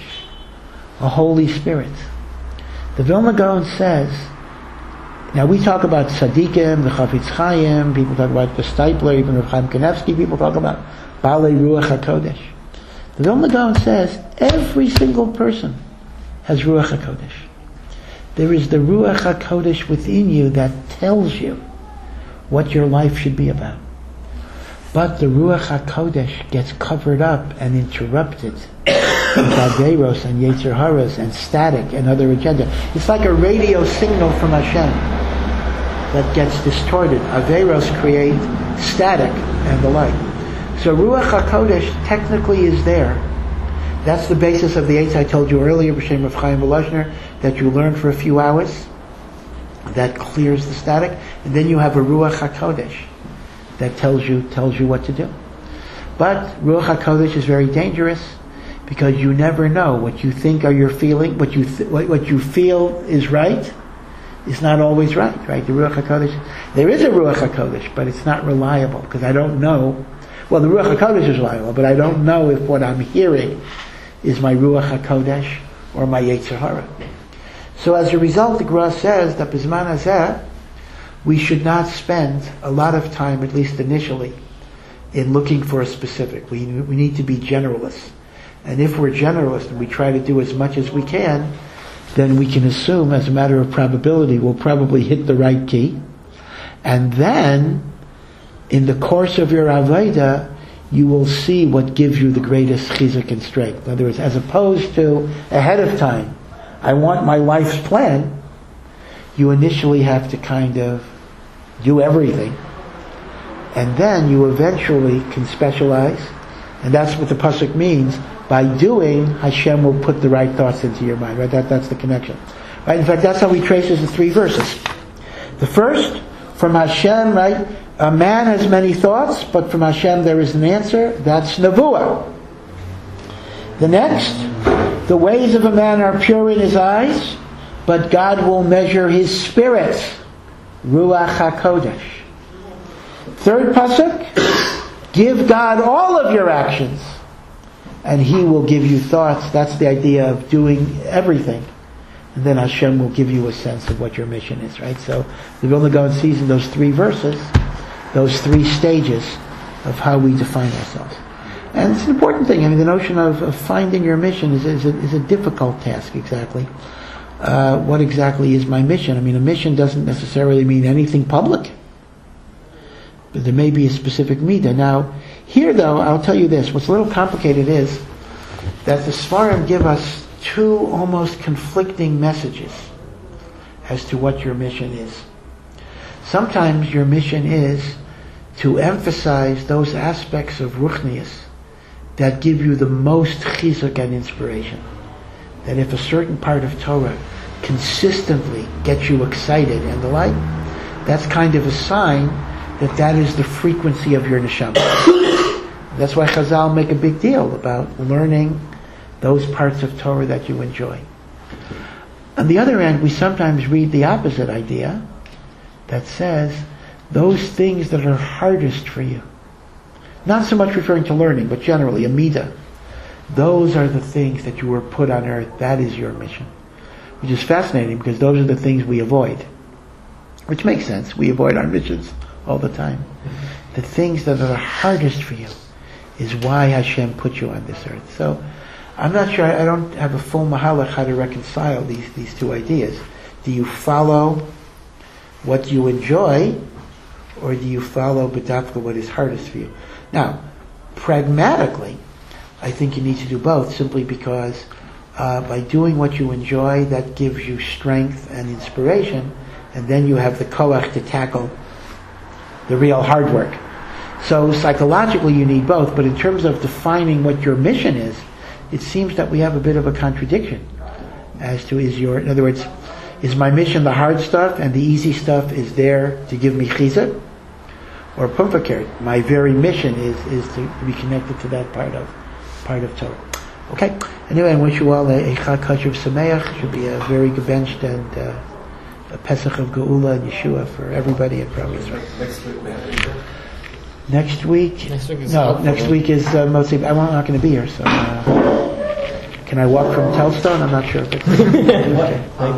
a Holy Spirit. The Vilna Gaon says, now we talk about Tzadikim, the Chafetz Chaim, people talk about the Stipler, even Rav Chaim Kanevsky, people talk about Balei Ruach HaKodesh. The Vilna Gaon says every single person has Ruach HaKodesh. There is the Ruach HaKodesh within you that tells you what your life should be about. But the Ruach HaKodesh gets covered up and interrupted with Averos and Yetzer Haras and static and other agenda. It's like a radio signal from Hashem that gets distorted. Averos create static and the like. So Ruach HaKodesh technically is there. That's the basis of the eights I told you earlier, B'Shem Rav Chaim Volozhner, that you learn for a few hours. That clears the static. And then you have a Ruach HaKodesh that tells you what to do. But Ruach HaKodesh is very dangerous because you never know what you think are your feeling, what you feel is right is not always right? The Ruach HaKodesh, there is a Ruach HaKodesh, but it's not reliable, because I don't know, well, the Ruach HaKodesh is reliable, but I don't know if what I'm hearing is my Ruach HaKodesh or my Yetzer Hara. So as a result, the Gra says that Bizman Hazeh, we should not spend a lot of time, at least initially, in looking for a specific. We need to be generalists. And if we're generalists and we try to do as much as we can, then we can assume, as a matter of probability, we'll probably hit the right key. And then, in the course of your Avodah, you will see what gives you the greatest chizuk and strength. In other words, as opposed to ahead of time, I want my life's plan, you initially have to kind of do everything. And then you eventually can specialize. And that's what the pasuk means. By doing, Hashem will put the right thoughts into your mind. Right? That's the connection. Right? In fact, that's how he traces the 3 verses. The first, from Hashem, right? A man has many thoughts, but from Hashem there is an answer. That's Nevuah. The next, the ways of a man are pure in his eyes, but God will measure his spirit. Ruach HaKodesh. Third pasuk, give God all of your actions, and He will give you thoughts. That's the idea of doing everything. And then Hashem will give you a sense of what your mission is, right? So the Vilna Gaon sees in those 3 verses, those 3 stages of how we define ourselves. And it's an important thing. I mean, the notion of finding your mission is a difficult task, exactly. What exactly is my mission? I mean, a mission doesn't necessarily mean anything public. But there may be a specific midah. Now, here though, I'll tell you this. What's a little complicated is that the Sfarim give us 2 almost conflicting messages as to what your mission is. Sometimes your mission is to emphasize those aspects of Ruchnius that give you the most chizuk and inspiration. That if a certain part of Torah consistently gets you excited and the like, that's kind of a sign that is the frequency of your neshama. That's why Chazal make a big deal about learning those parts of Torah that you enjoy. On the other end, we sometimes read the opposite idea that says those things that are hardest for you, not so much referring to learning, but generally, a midah, those are the things that you were put on earth. That is your mission. Which is fascinating because those are the things we avoid. Which makes sense. We avoid our missions all the time. The things that are the hardest for you is why Hashem put you on this earth. So, I'm not sure, I don't have a full mahalach how to reconcile these 2 ideas. Do you follow what you enjoy, or do you follow b'dafka what is hardest for you? Now, pragmatically, I think you need to do both, simply because by doing what you enjoy, that gives you strength and inspiration, and then you have the koach to tackle the real hard work. So psychologically you need both, but in terms of defining what your mission is, it seems that we have a bit of a contradiction as to in other words, is my mission the hard stuff and the easy stuff is there to give me chizuk? Or pumfakert, my very mission is to be connected to that part of Torah. Okay? Anyway, I wish you all a Chag Kashuv Sameach. It should be a very gebenched and a Pesach of Geula and Yeshua for everybody at Providence. Next week we have Next week? Next week is Next week is Motzi. I'm not going to be here, so can I walk from Telstone? I'm not sure if it's okay.